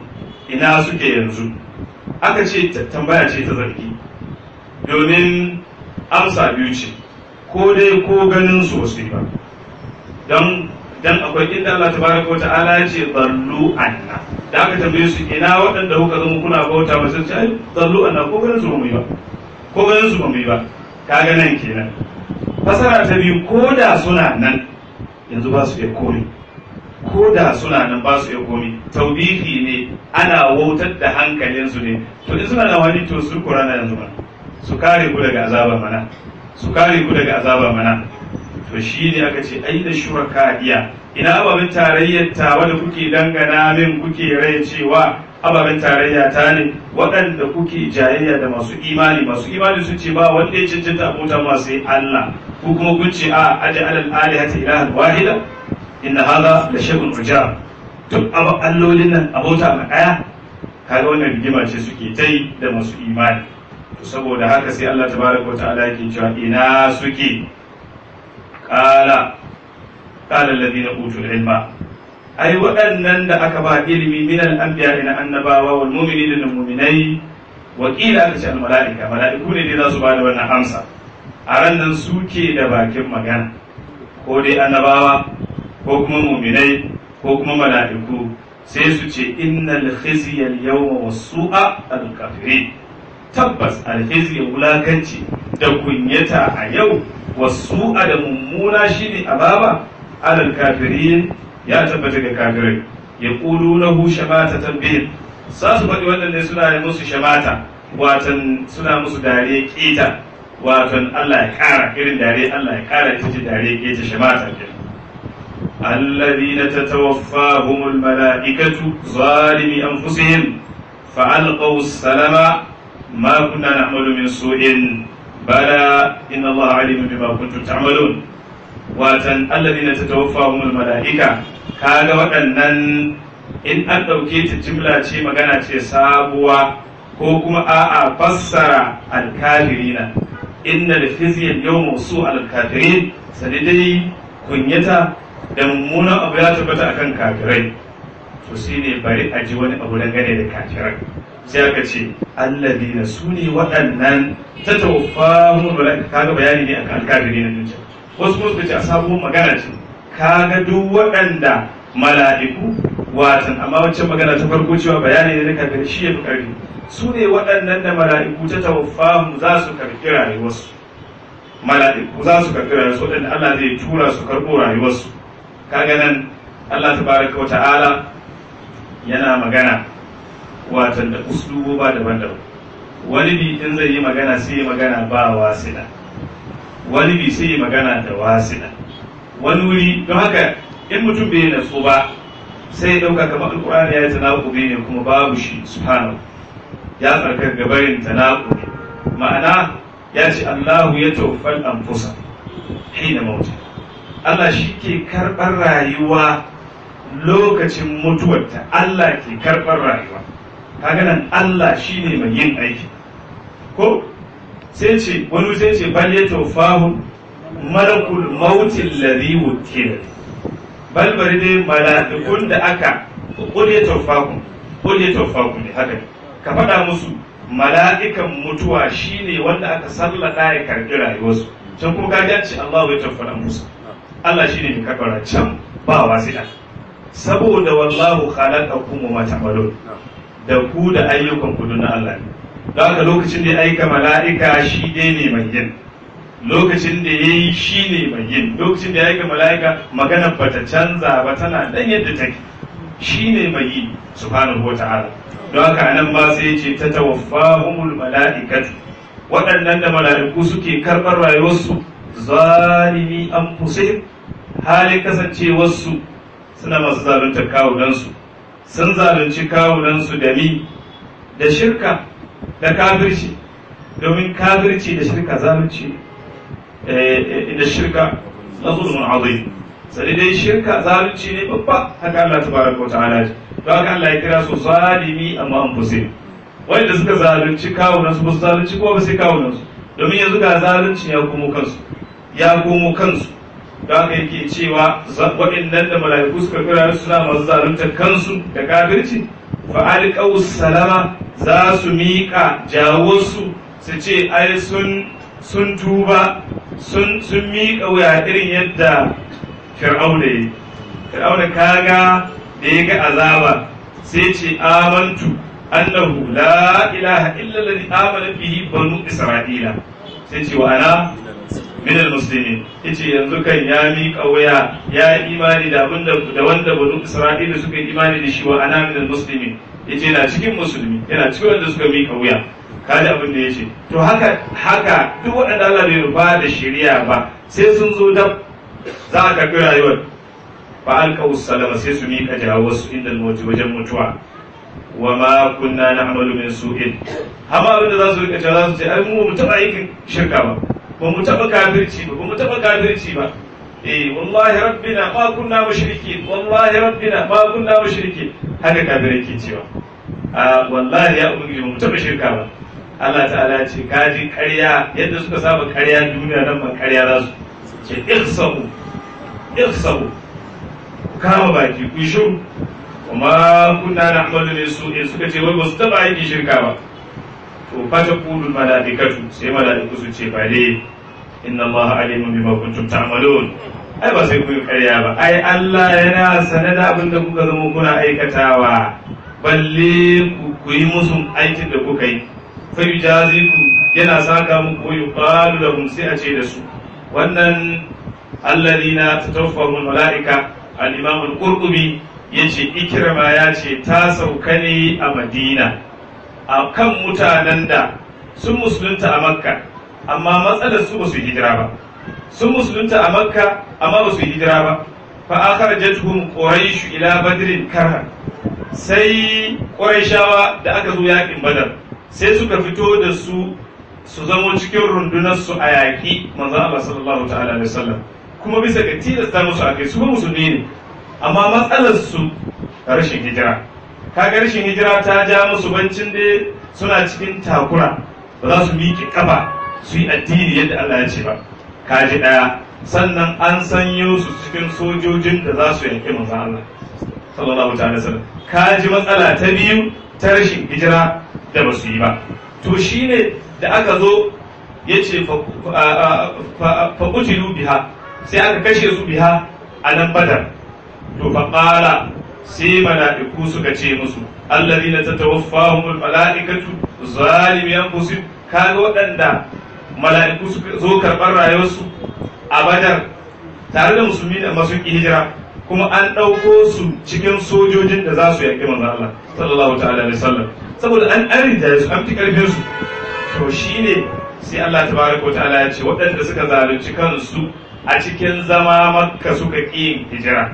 yanzu aka ce tambaya ce ta zargi domin amsa biyu ce ko dai ko ganin su wasu ba dan akwai inda Allah tabaraka wata'ala ya ce dallu anna da aka tambaye su ina waɗanda kuka zama kuna bauta ba sai ai dallu anna ko ganin su ba mu yi ba kaga nan kenan fasara ta biyu ko da suna nan yanzu ba su iya komi ko da suna nan ba su iya komi taubihi ne ana wautar da hankalinsu ne to in suna da wani to su kurana yanzu ba su kare ku daga azaba mana to shi ne aka ce ai da shuraka iya ina ababen tarayyar ta wanda kuke dangana min kuke rai cewa ababen tarayya ta ne waɗanda kuke jayayya da masu imani sun ce ba wanda ya cancanta abota ma sai Allah ko kuma kun ce a aja alal alihati ilahan wahida inna hadha la shay'un ujab duk allolin nan abota ma daya kaga wannan rigima ce suke tai da masu imani to saboda haka sai Allah tabaraka wa ta'ala yake cewa ina suke qala alladhina utul ilma ai waɗannan da aka ba ilimi min al-anbiya ina annabawa wal mu'minina da mu'minai wa qila aka ce al-mala'ika mala'iku ne dai za su ba da wannan amsa a ran nan suke da bakin magana ko dai annabawa ko kuma mu'minai ko kuma mala'iku sai su ce innal khizya al-yawma was-su'a al-kafirin tabbas al-khizya wulakanci da kunyata a yau was-su'a da mummuna shine ababa alal kafirin ya tabbata ga kafirai ya ƙulu na hu shamata tambayin sa su faɗi wannan ne suna yi musu shamata watan suna musu dare ƙeta watan Allah ya ƙara irin dare Allah ya ƙara ita ce dare ƙeta shamata ke alladhina tatawaffahumul mala'ikatu zalimi anfusihim fa'alqaw as-salama ma kunna na'malu min su'in bala inna Allah alimun bima kuntum ta'malun watan alladhina tatawaffahumul mala'ika kaga waɗannan in an ɗauke ta jimla ce magana ce sabuwa ko kuma a'a fassara alkafirina innal khizya yawma su alkafirin sai dai kunyata da mummunan abu ya tabbata akan kafirai to shine bari a ji wani abu dangane da kafirai sai aka ce alladhina suni waɗannan tatawaffahumul mala'ika kaga bayani ne akan alkafirina din wasu kuma suka ce a sabuwar magana ce kaga duk waɗanda mala'iku watan amma wancan magana ta farko cewa bayani ne na kafirai shi ya fi ƙarfi su ne waɗannan da mala'iku ta tawaffahum za su karɓi rayuwarsu mala'iku za su karɓi rayuwarsu waɗanda Allah zai tura su karɓo rayuwarsu kaga nan Allah tabaraka wa ta'ala yana magana watan da usluboba daban-daban wani bi in zai yi magana sai yi magana ba wasila wani bi sai yi magana da wasila wani wuri don haka in mutum bai natsu ba sai ya ɗauka kamar alƙur'ani ya yi tanaƙubi ne kuma babu shi subhanahu ya tsarkar gabarin tanaƙubi ma'ana ya ce Allahu ya tawaffal anfusa hina mauti Allah shi ke karɓar rayuwa lokacin mutuwarta Allah ke karɓar rayuwa kaga nan Allah shine mai yin aiki ko sai ce wani sai ce bal ya tawaffahu malakul mauti alladhi wukila bal bari dai mala'ikun da aka qul ya tawaffahu ne haka ka faɗa musu mala'ikan mutuwa shine wanda aka sallada ya karɓi rayuwarsu can kuma kaga ce Allah ya tawaffala musu Allah shine mai karɓar can ba wasila saboda wallahu khalaqakum wa ma ta'malun da ku da ayyukan ku na Allah ne don haka lokacin da ya aika mala'ika shi dai ne mai yin lokacin da ya yi shi ne mai yin lokacin da ya aika mala'ika magana bata canza ba tana dan yadda take shi ne mai yi subhanahu wa ta'ala don haka anan ba sai ce ta tawaffahumul mala'ikatu waɗannan da mala'iku suke karɓar rayuwarsu zalimi anfusihim halin kasancewarsu suna masu zaluntar kawunansu sun zalunci kawunansu da ni da shirka da kafirci domin kafirci da shirka zalunci da shirka na zulmun azim sai dai shirka zalunci ne babba haka Allah tabaraka wa ta'ala ji don haka Allah ya kira su zalimi amma anfusihim wanda suka zalunci kawunansu ba su zalunci ko ba sai kawunansu domin yanzu ga zalunci ya komo kansu don haka yake cewa waɗannan da mala'iku suka kira suna masu zaluntar kansu da kafirci fa'alƙau salama za su miƙa jawosu su ce ai sun tuba sun miƙa wuya irin yadda fir'auna yi fir'auna kaga da ya ga azaba sai ce amantu annahu la ilaha illa alladhi amana bihi banu isra'ila sai ce wa ana minal muslimin yace yanzu kan ya miƙa wuya ya yi imani da wanda banu isra'ila suka yi imani da shi wa ana minal muslimin yace yana cikin musulmi yana cikin wanda suka miƙa wuya kaji abin da yace to haka duk waɗanda Allah bai rufa da shari'a ba sai sun zo da za a karɓi rayuwar fa alqaw salama sai su miƙa jawo su inda mauti wajen mutuwa wa ma kunna na'malu min su'in amma abin da za su rika cewa za su ce ai mu taɓa aikin shirka ba mu taɓa kafirci ba wallahi rabbina ma kunna mushriki wallahi rabbina ma kunna mushriki haka kafirai ke cewa wallahi ya ubangiji mu taɓa shirka ba Allah ta'ala ce kaji ƙarya yadda suka saba ƙarya duniya nan ban ƙarya za su ce ihsabu kama baki ku shiru kuma kunna na'malu min su'in suka ce wai ba su taɓa aiki shirka ba to fata kulul mala'ikatu sai mala'iku su ce ba dai inna Allah alimun bima kuntum ta'malun ai ba sai ku yi ƙarya ba ai Allah yana sane da abin da kuka zama kuna aikatawa balle ku yi musu aikin da kuka yi fa yujazikum yana saka muku wa yuqalu lahum sai a ce da su wannan alladhina tatawaffahu mala'ika al-imam al-qurtubi yace ikrama yace ta sauka ne a Madina a kan mutanen da sun musulunta a Makka amma matsalar su ba su hijira ba sun musulunta a Makka amma ba su hijira ba fa akhrajatuhum quraish ila badrin karhan sai quraishawa da aka zo yakin badar sai suka fito da su zamo cikin rundunar su a yaki manzo Allah sallallahu ta'ala alaihi wasallam kuma bisa ga tilasta musu akai su ba musulmi ne amma matsalar su rashin hijira kaga rashin hijira ta ja musu bancin da suna cikin takura ba za su miƙe kafa su yi addini yadda Allah ya ce ba kaji ɗaya sannan an sanyo su cikin sojojin da za su yaƙi manzo Allah sallallahu ta'ala sallam kaji matsala ta biyu ta rashin hijira da ba su yi ba to shine da aka zo yace fa qutilu biha sai aka kashe su biha a nan badar to fa qala sai mala'iku suka ce musu alladhina tatawaffahumul mala'ikatu zalimi anfusihim, kaga waɗanda mala'iku suka zo karɓar rayuwarsu a Badar tare da musulmi da masu hijira, kuma an ɗauko su cikin sojojin da za su yaƙi manzo Allah sallallahu ta'ala alaihi wasallam, saboda an rinjaye su an fi ƙarfin su. To shine sai Allah tabaraka wa ta'ala ya ce waɗanda suka zalunci kansu a cikin zama Makka suka ƙi yin hijira,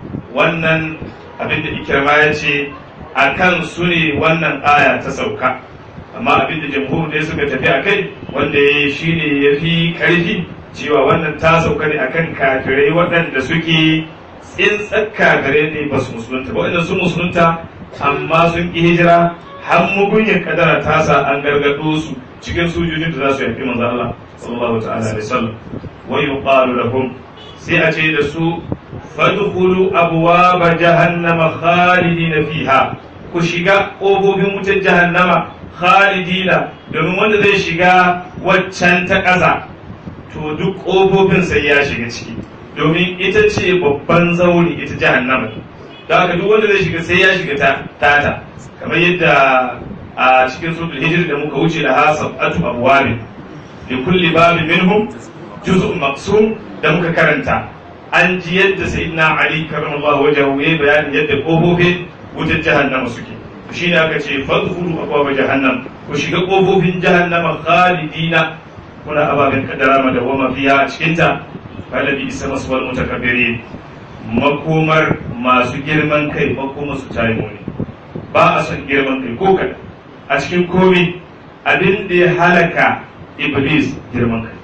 wannan abin da Ikrama ya ce a kan su ne wannan aya ta sauka. Amma abin da jamhur ne suka tafi a kai wanda ya shi ne ya fi ƙarfi, cewa wannan ta sauka ne akan kafirai waɗanda suke tsintsar kafirai ne ba su musulunta ba, waɗanda sun musulunta amma sun ƙi hijira, har mugunyar kadara ta sa an gargaɗo su cikin sojojin da za su yaƙi manzo Allah sallallahu ta'ala alaihi wasallam. Wa yuqalu lahum, sai a ce da su fadkhulu abwaaba jahannama khalidina fiha, ku shiga ƙofofin wutar jahannama khalidina, domin wanda zai shiga waccan ta ƙasa to duk ƙofofin sai ya shiga ciki, domin ita ce babban zauri ita jahannama. Da haka duk wanda zai shiga sai ya shiga tata, kamar yadda a cikin suratul hijr da muka wuce da hasabatu abwabin li kulli babin minhum juz'un maqsum da muka karanta, an ji yadda sayyidina ali karramallahu wajhahu yayi bayanin yadda ƙofofin wutar jahannama suke. Shi ne aka ce fadkhulu abwaaba jahannam, ku shiga ƙofofin jahannama khalidina, kuna ababen kaddara madawama fiha a cikinta. Falabi isa maswal mutakabbirin, makomar masu girman kai makomar su tayi muni. Ba a son girman kai ko kada a cikin komai. Abin da ya halaka iblis girman kai,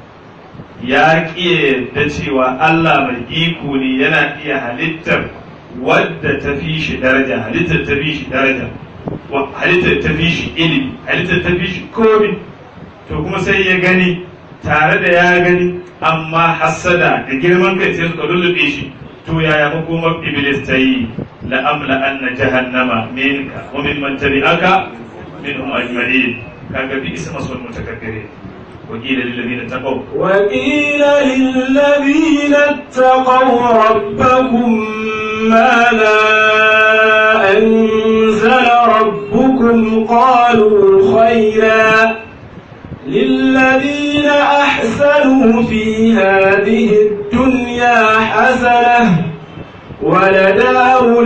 ya ƙi da cewa Allah mai iko ne, yana iya halittar wadda ta fi shi daraja, halittar ta fi shi daraja, halittar ta fi shi ilimi, halittar ta fi shi komai. To kuma sai ya gani, tare da ya gani amma hassada da girman kai sai suka lullube shi. To yaya makomar iblis ta yi? la'amla anna jahannama minka wa mimman tabi'aka minhum ajma'in. kaga bi isma sul mutakabbirin. وقيل للذين اتقوا ربكم ماذا أنزل ربكم قالوا خيرا للذين أحسنوا في هذه الدنيا حسنة ولدار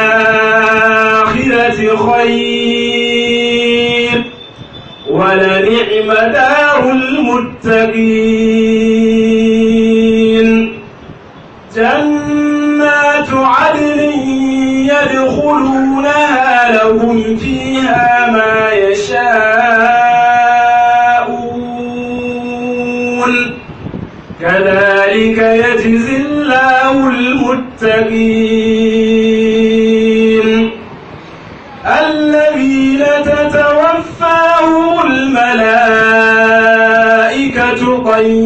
الآخرة خير ولنعم دار المتقين. جنات عدن يدخلونها لهم فيها ما يشاءون كذلك يجزي الله المتقين. الذين تتوفاهم الملائكة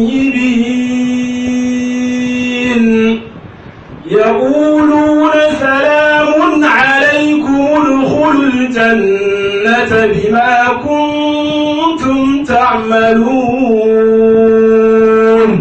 طيبين يقولون سلام عليكم ادخلوا الجنة بما كنتم تعملون.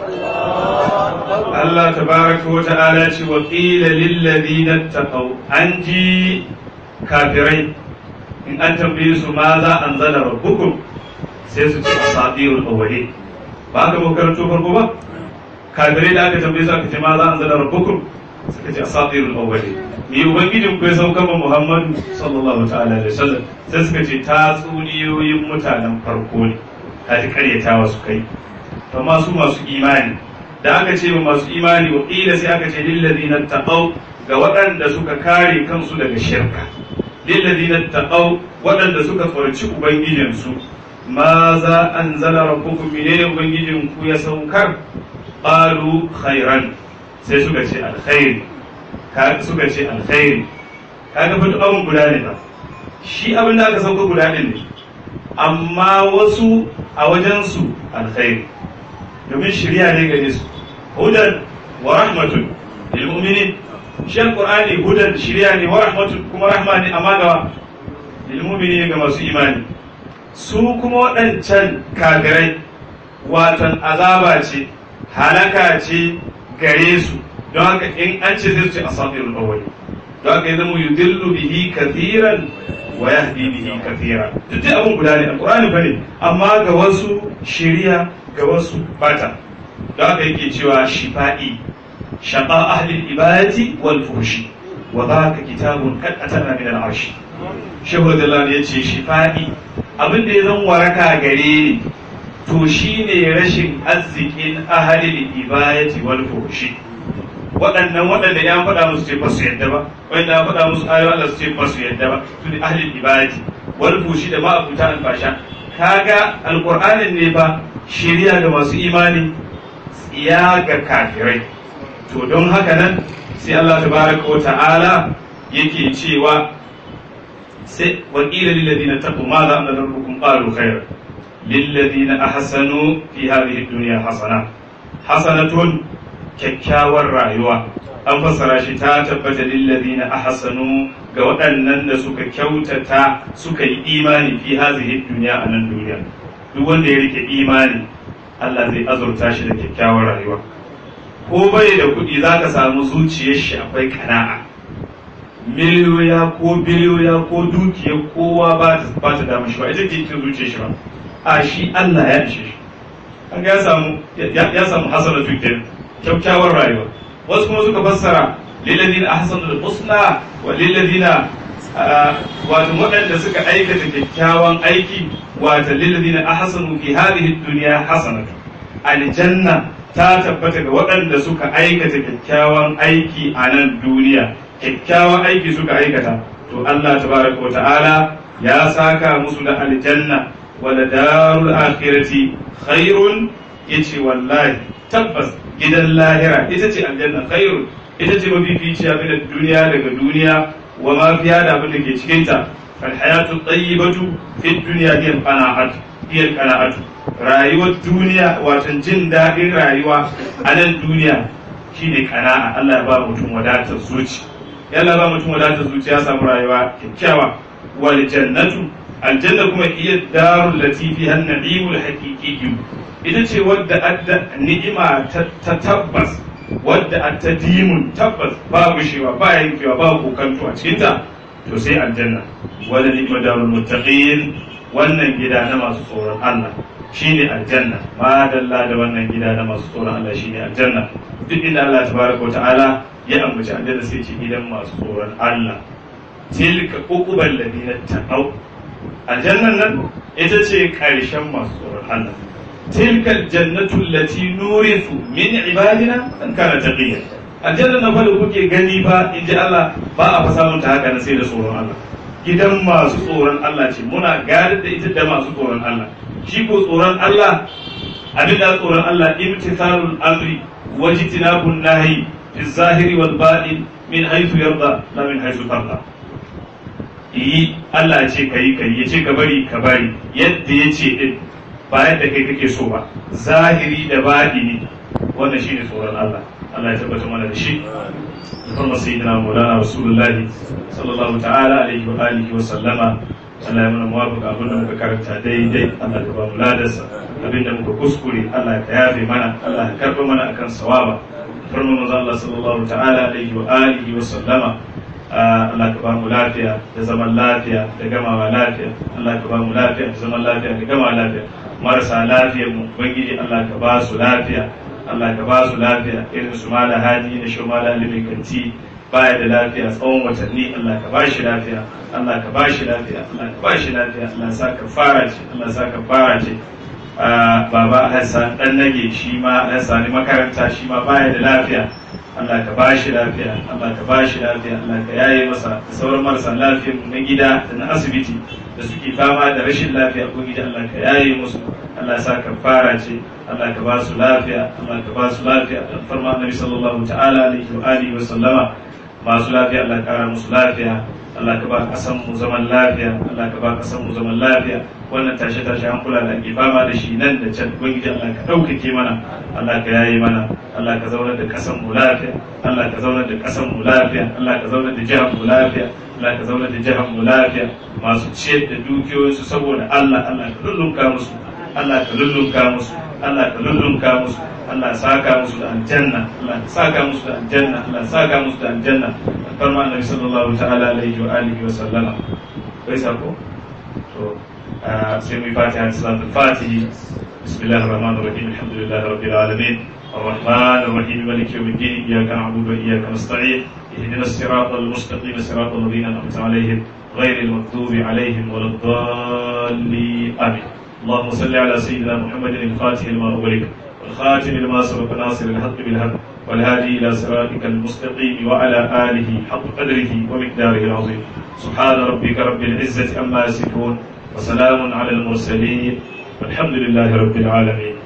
Allah tabaraka wa ta'ala ce wa qila lil ladina taqaw, an ji kafirai in an tambaye su ma za anzala rabbukum sai su ce asatirul awwalin. ba ka makaranto farko ba, kafirai da aka tambaye su aka ce ma za anzala rabbukum suka ce asatirul awwalin, ni ubangijin ku ya sauka ma Muhammadu sallallahu ta'ala alaihi wasallam, sai suka ce tatsuniyoyin mutanen farko ne, kaji karyatawa su kai. to masu imani da aka ce wa masu imani wa ƙila sai aka ce lillazina taqaw, ga waɗanda suka kare kansu daga shirka, lillazina taqaw waɗanda suka tsorci ubangijinsu. ma za anzala rabbukum, menene ubangijin ku ya saukar? qalu khairan, sai suka ce alkhairi. suka ce alkhairi, kaga fa duk abun guda ne ba, shi abin da aka sauka guda ne, amma wasu a wajensu alkhairi, domin shirya ne gare su. hudan wa rahmatun lil mu'minin, shi alqur'ani hudan shirya ne, wa rahmatun kuma rahma ne, amma ga lil mu'minin ga masu imani. su kuma waɗancan kafirai watan azaba ce, halaka ce gare su, don haka in an ce zai ce asatirul awwali, don haka ya zama yudillu bihi kathiran wa yahdi bihi kathira duk abun guda ne alqur'ani bane amma ga wasu shiriya ga wasu bata don haka yake cewa shifa'i shaqa ahli al-ibadati wal fuhshi wa dhaka kitabun qad atana min al-arsh shehu dalal yace shifa'i abin da ya zan waraka gare ni to shine rashin arzikin ahli al-ibadati wal fuhshi waɗanda ya faɗa musu ce ba su yadda ba wanda ya faɗa musu ayoyi Allah su ce ba su yadda ba su ne ahlul ibadati wal fushi da ma'abuta alfasha kaga alqur'anin ne ba shiriya ga masu imani tsiya ga kafirai to don haka nan sai Allah tabaraka wa ta'ala yake cewa sai wa qila lil ladina taqu ma za amala rabbukum qalu khayran lil ladina ahsanu fi hadhihi ad-dunya hasanatun kyakkyawar rayuwa an fassara shi ta tabbata lillazina ahsanu ga waɗannan da suka kyautata suka yi imani fi hazihi dunya a nan duniya duk wanda ya rike imani Allah zai azurta shi da kyakkyawar rayuwa ko bai da kuɗi zaka samu zuciyar shi akwai kana'a miliyoya ko biliyoya ko dukiyar kowa ba ta damu shi ba ita ke cikin zuciyar shi ba a shi Allah ya ishe shi an ga ya samu hasanatu kenan kyakkyawar rayuwa wasu kuma suka fassara lilladina ahsanul husna wa lilladina wato waɗanda suka aikata kyakkyawan aiki wato lilladina ahsanu fi hadhihi dunya hasanatu aljanna ta tabbata ga waɗanda suka aikata kyakkyawan aiki a nan duniya kyakkyawan aiki suka aikata to Allah tabaraka wa ta'ala ya saka musu da aljanna wa darul akhirati khairun yace wallahi tabbas gidan lahira ita ce aljanna khairun ita ce mafificiya min duniya daga duniya wa ma fiya da abin da ke cikin ta fal hayatu tayyibatu fi dunya hiya qana'atu rayuwar duniya wato jin dadin rayuwa a nan duniya shine qana'a Allah ya ba mutum wadatar zuci yalla ba mutum wadatar zuci ya samu rayuwa kyakkyawa wal jannatu aljanna kuma hiya darul lati fiha an-na'imul haqiqi ita ce wadda adda ni'ima ta tabbas wadda adda dimun tabbas babu shewa ba yankewa babu kokanto a cikinta to sai aljanna wadda ni'ima darul muttaqin wannan gida na masu tsoron Allah shine aljanna ma dalla da wannan gida na masu tsoron Allah shine aljanna duk inda Allah tabaraka wa ta'ala ya ambaci aljanna sai ce gidan masu tsoron Allah tilka uqubal ladina taqaw aljannan nan ita ce karshen masu tsoron Allah تلك الجنة التي نورث من عبادنا من كان تقيا الجنة na fada kuke gani ba in ji Allah ba a fa samun ta haka na sai da tsoron Allah gidan masu tsoron Allah ce muna gadar da ita da masu tsoron Allah shi ko tsoron Allah abin da tsoron Allah imtithalul amri wa jitinabun nahi fi zahiri wal batin min haythu yarda la min haythu tarda yi Allah ce kai ya ce ka bari yadda ya ce din ba yadda kai kake so ba zahiri da baɗini wannan shine tsoron Allah Allah ya tabbata mana da shi farma sayyidina maulana rasulullah sallallahu ta'ala alaihi wa alihi wa sallama Allah ya mana muwafaqa abinda muka karanta daidai Allah ya ba mu ladarsa abinda muka kuskure Allah ya yafe mana Allah ya karba mana akan sawaba farma manzo Allah sallallahu ta'ala alaihi wa alihi wa sallama Allah ka ba mu lafiya da zaman lafiya da gamawa lafiya Allah ka ba mu lafiya da zaman lafiya da gamawa lafiya marasa lafiyar mu ubangiji Allah ka ba su lafiya Allah ka ba su lafiya irin su mala hadi da shi mala alimin kanti baya da lafiya tsawon watanni Allah ka ba shi lafiya Allah ka ba shi lafiya Allah ka ba shi lafiya Allah sa ka fara ce Allah sa ka fara ce baba Hassan dan nage shi ma Hassan makaranta shi ma baya da lafiya Allah ka ba shi lafiya Allah ka ba shi lafiya Allah ka yaye masa da sauran marasa lafiya na gida da na asibiti da suke fama da rashin lafiya ko gida Allah ka yaye musu Allah ya sa ka fara ce Allah ka ba su lafiya Allah ka ba su lafiya da farma Annabi sallallahu ta'ala alaihi wa alihi wa sallama masu lafiya Allah ka kara musu lafiya Allah ka ba kasan mu zaman lafiya Allah ka ba kasan mu zaman lafiya wannan tashe hankula da ake fama da shi nan da can ubangiji Allah ka ɗaukake mana Allah ka yaye mana Allah ka zaunar da kasan mu lafiya Allah ka zaunar da kasan mu lafiya Allah ka zaunar da jihar mu lafiya Allah ka zaunar da jihar mu lafiya masu ciyar da dukiyoyinsu saboda Allah Allah ka lullunka musu Allah ka lullunka musu Allah ka lullunka musu Allah saka musu da aljanna Allah saka musu da aljanna Allah saka musu da aljanna alfarma annabi sallallahu ta'ala alaihi wa alihi wa sallama kai sako to sai mu fatiha salatul fatihi bismillahir rahmanir rahim alhamdulillahi rabbil alamin الرحمن الرحيم مالك يوم الدين إياك نعبد وإياك نستعين اهدنا الصراط المستقيم صراط الذين أنعمت عليهم غير المغضوب عليهم ولا الضالين آمين اللهم صل على سيدنا محمد الفاتح لما أغلق والخاتم لما سبق ناصر الحق بالحق والهادي إلى صراطك المستقيم وعلى آله حق قدره ومقداره العظيم سبحان ربك رب العزة عما يصفون وسلام على المرسلين والحمد لله رب العالمين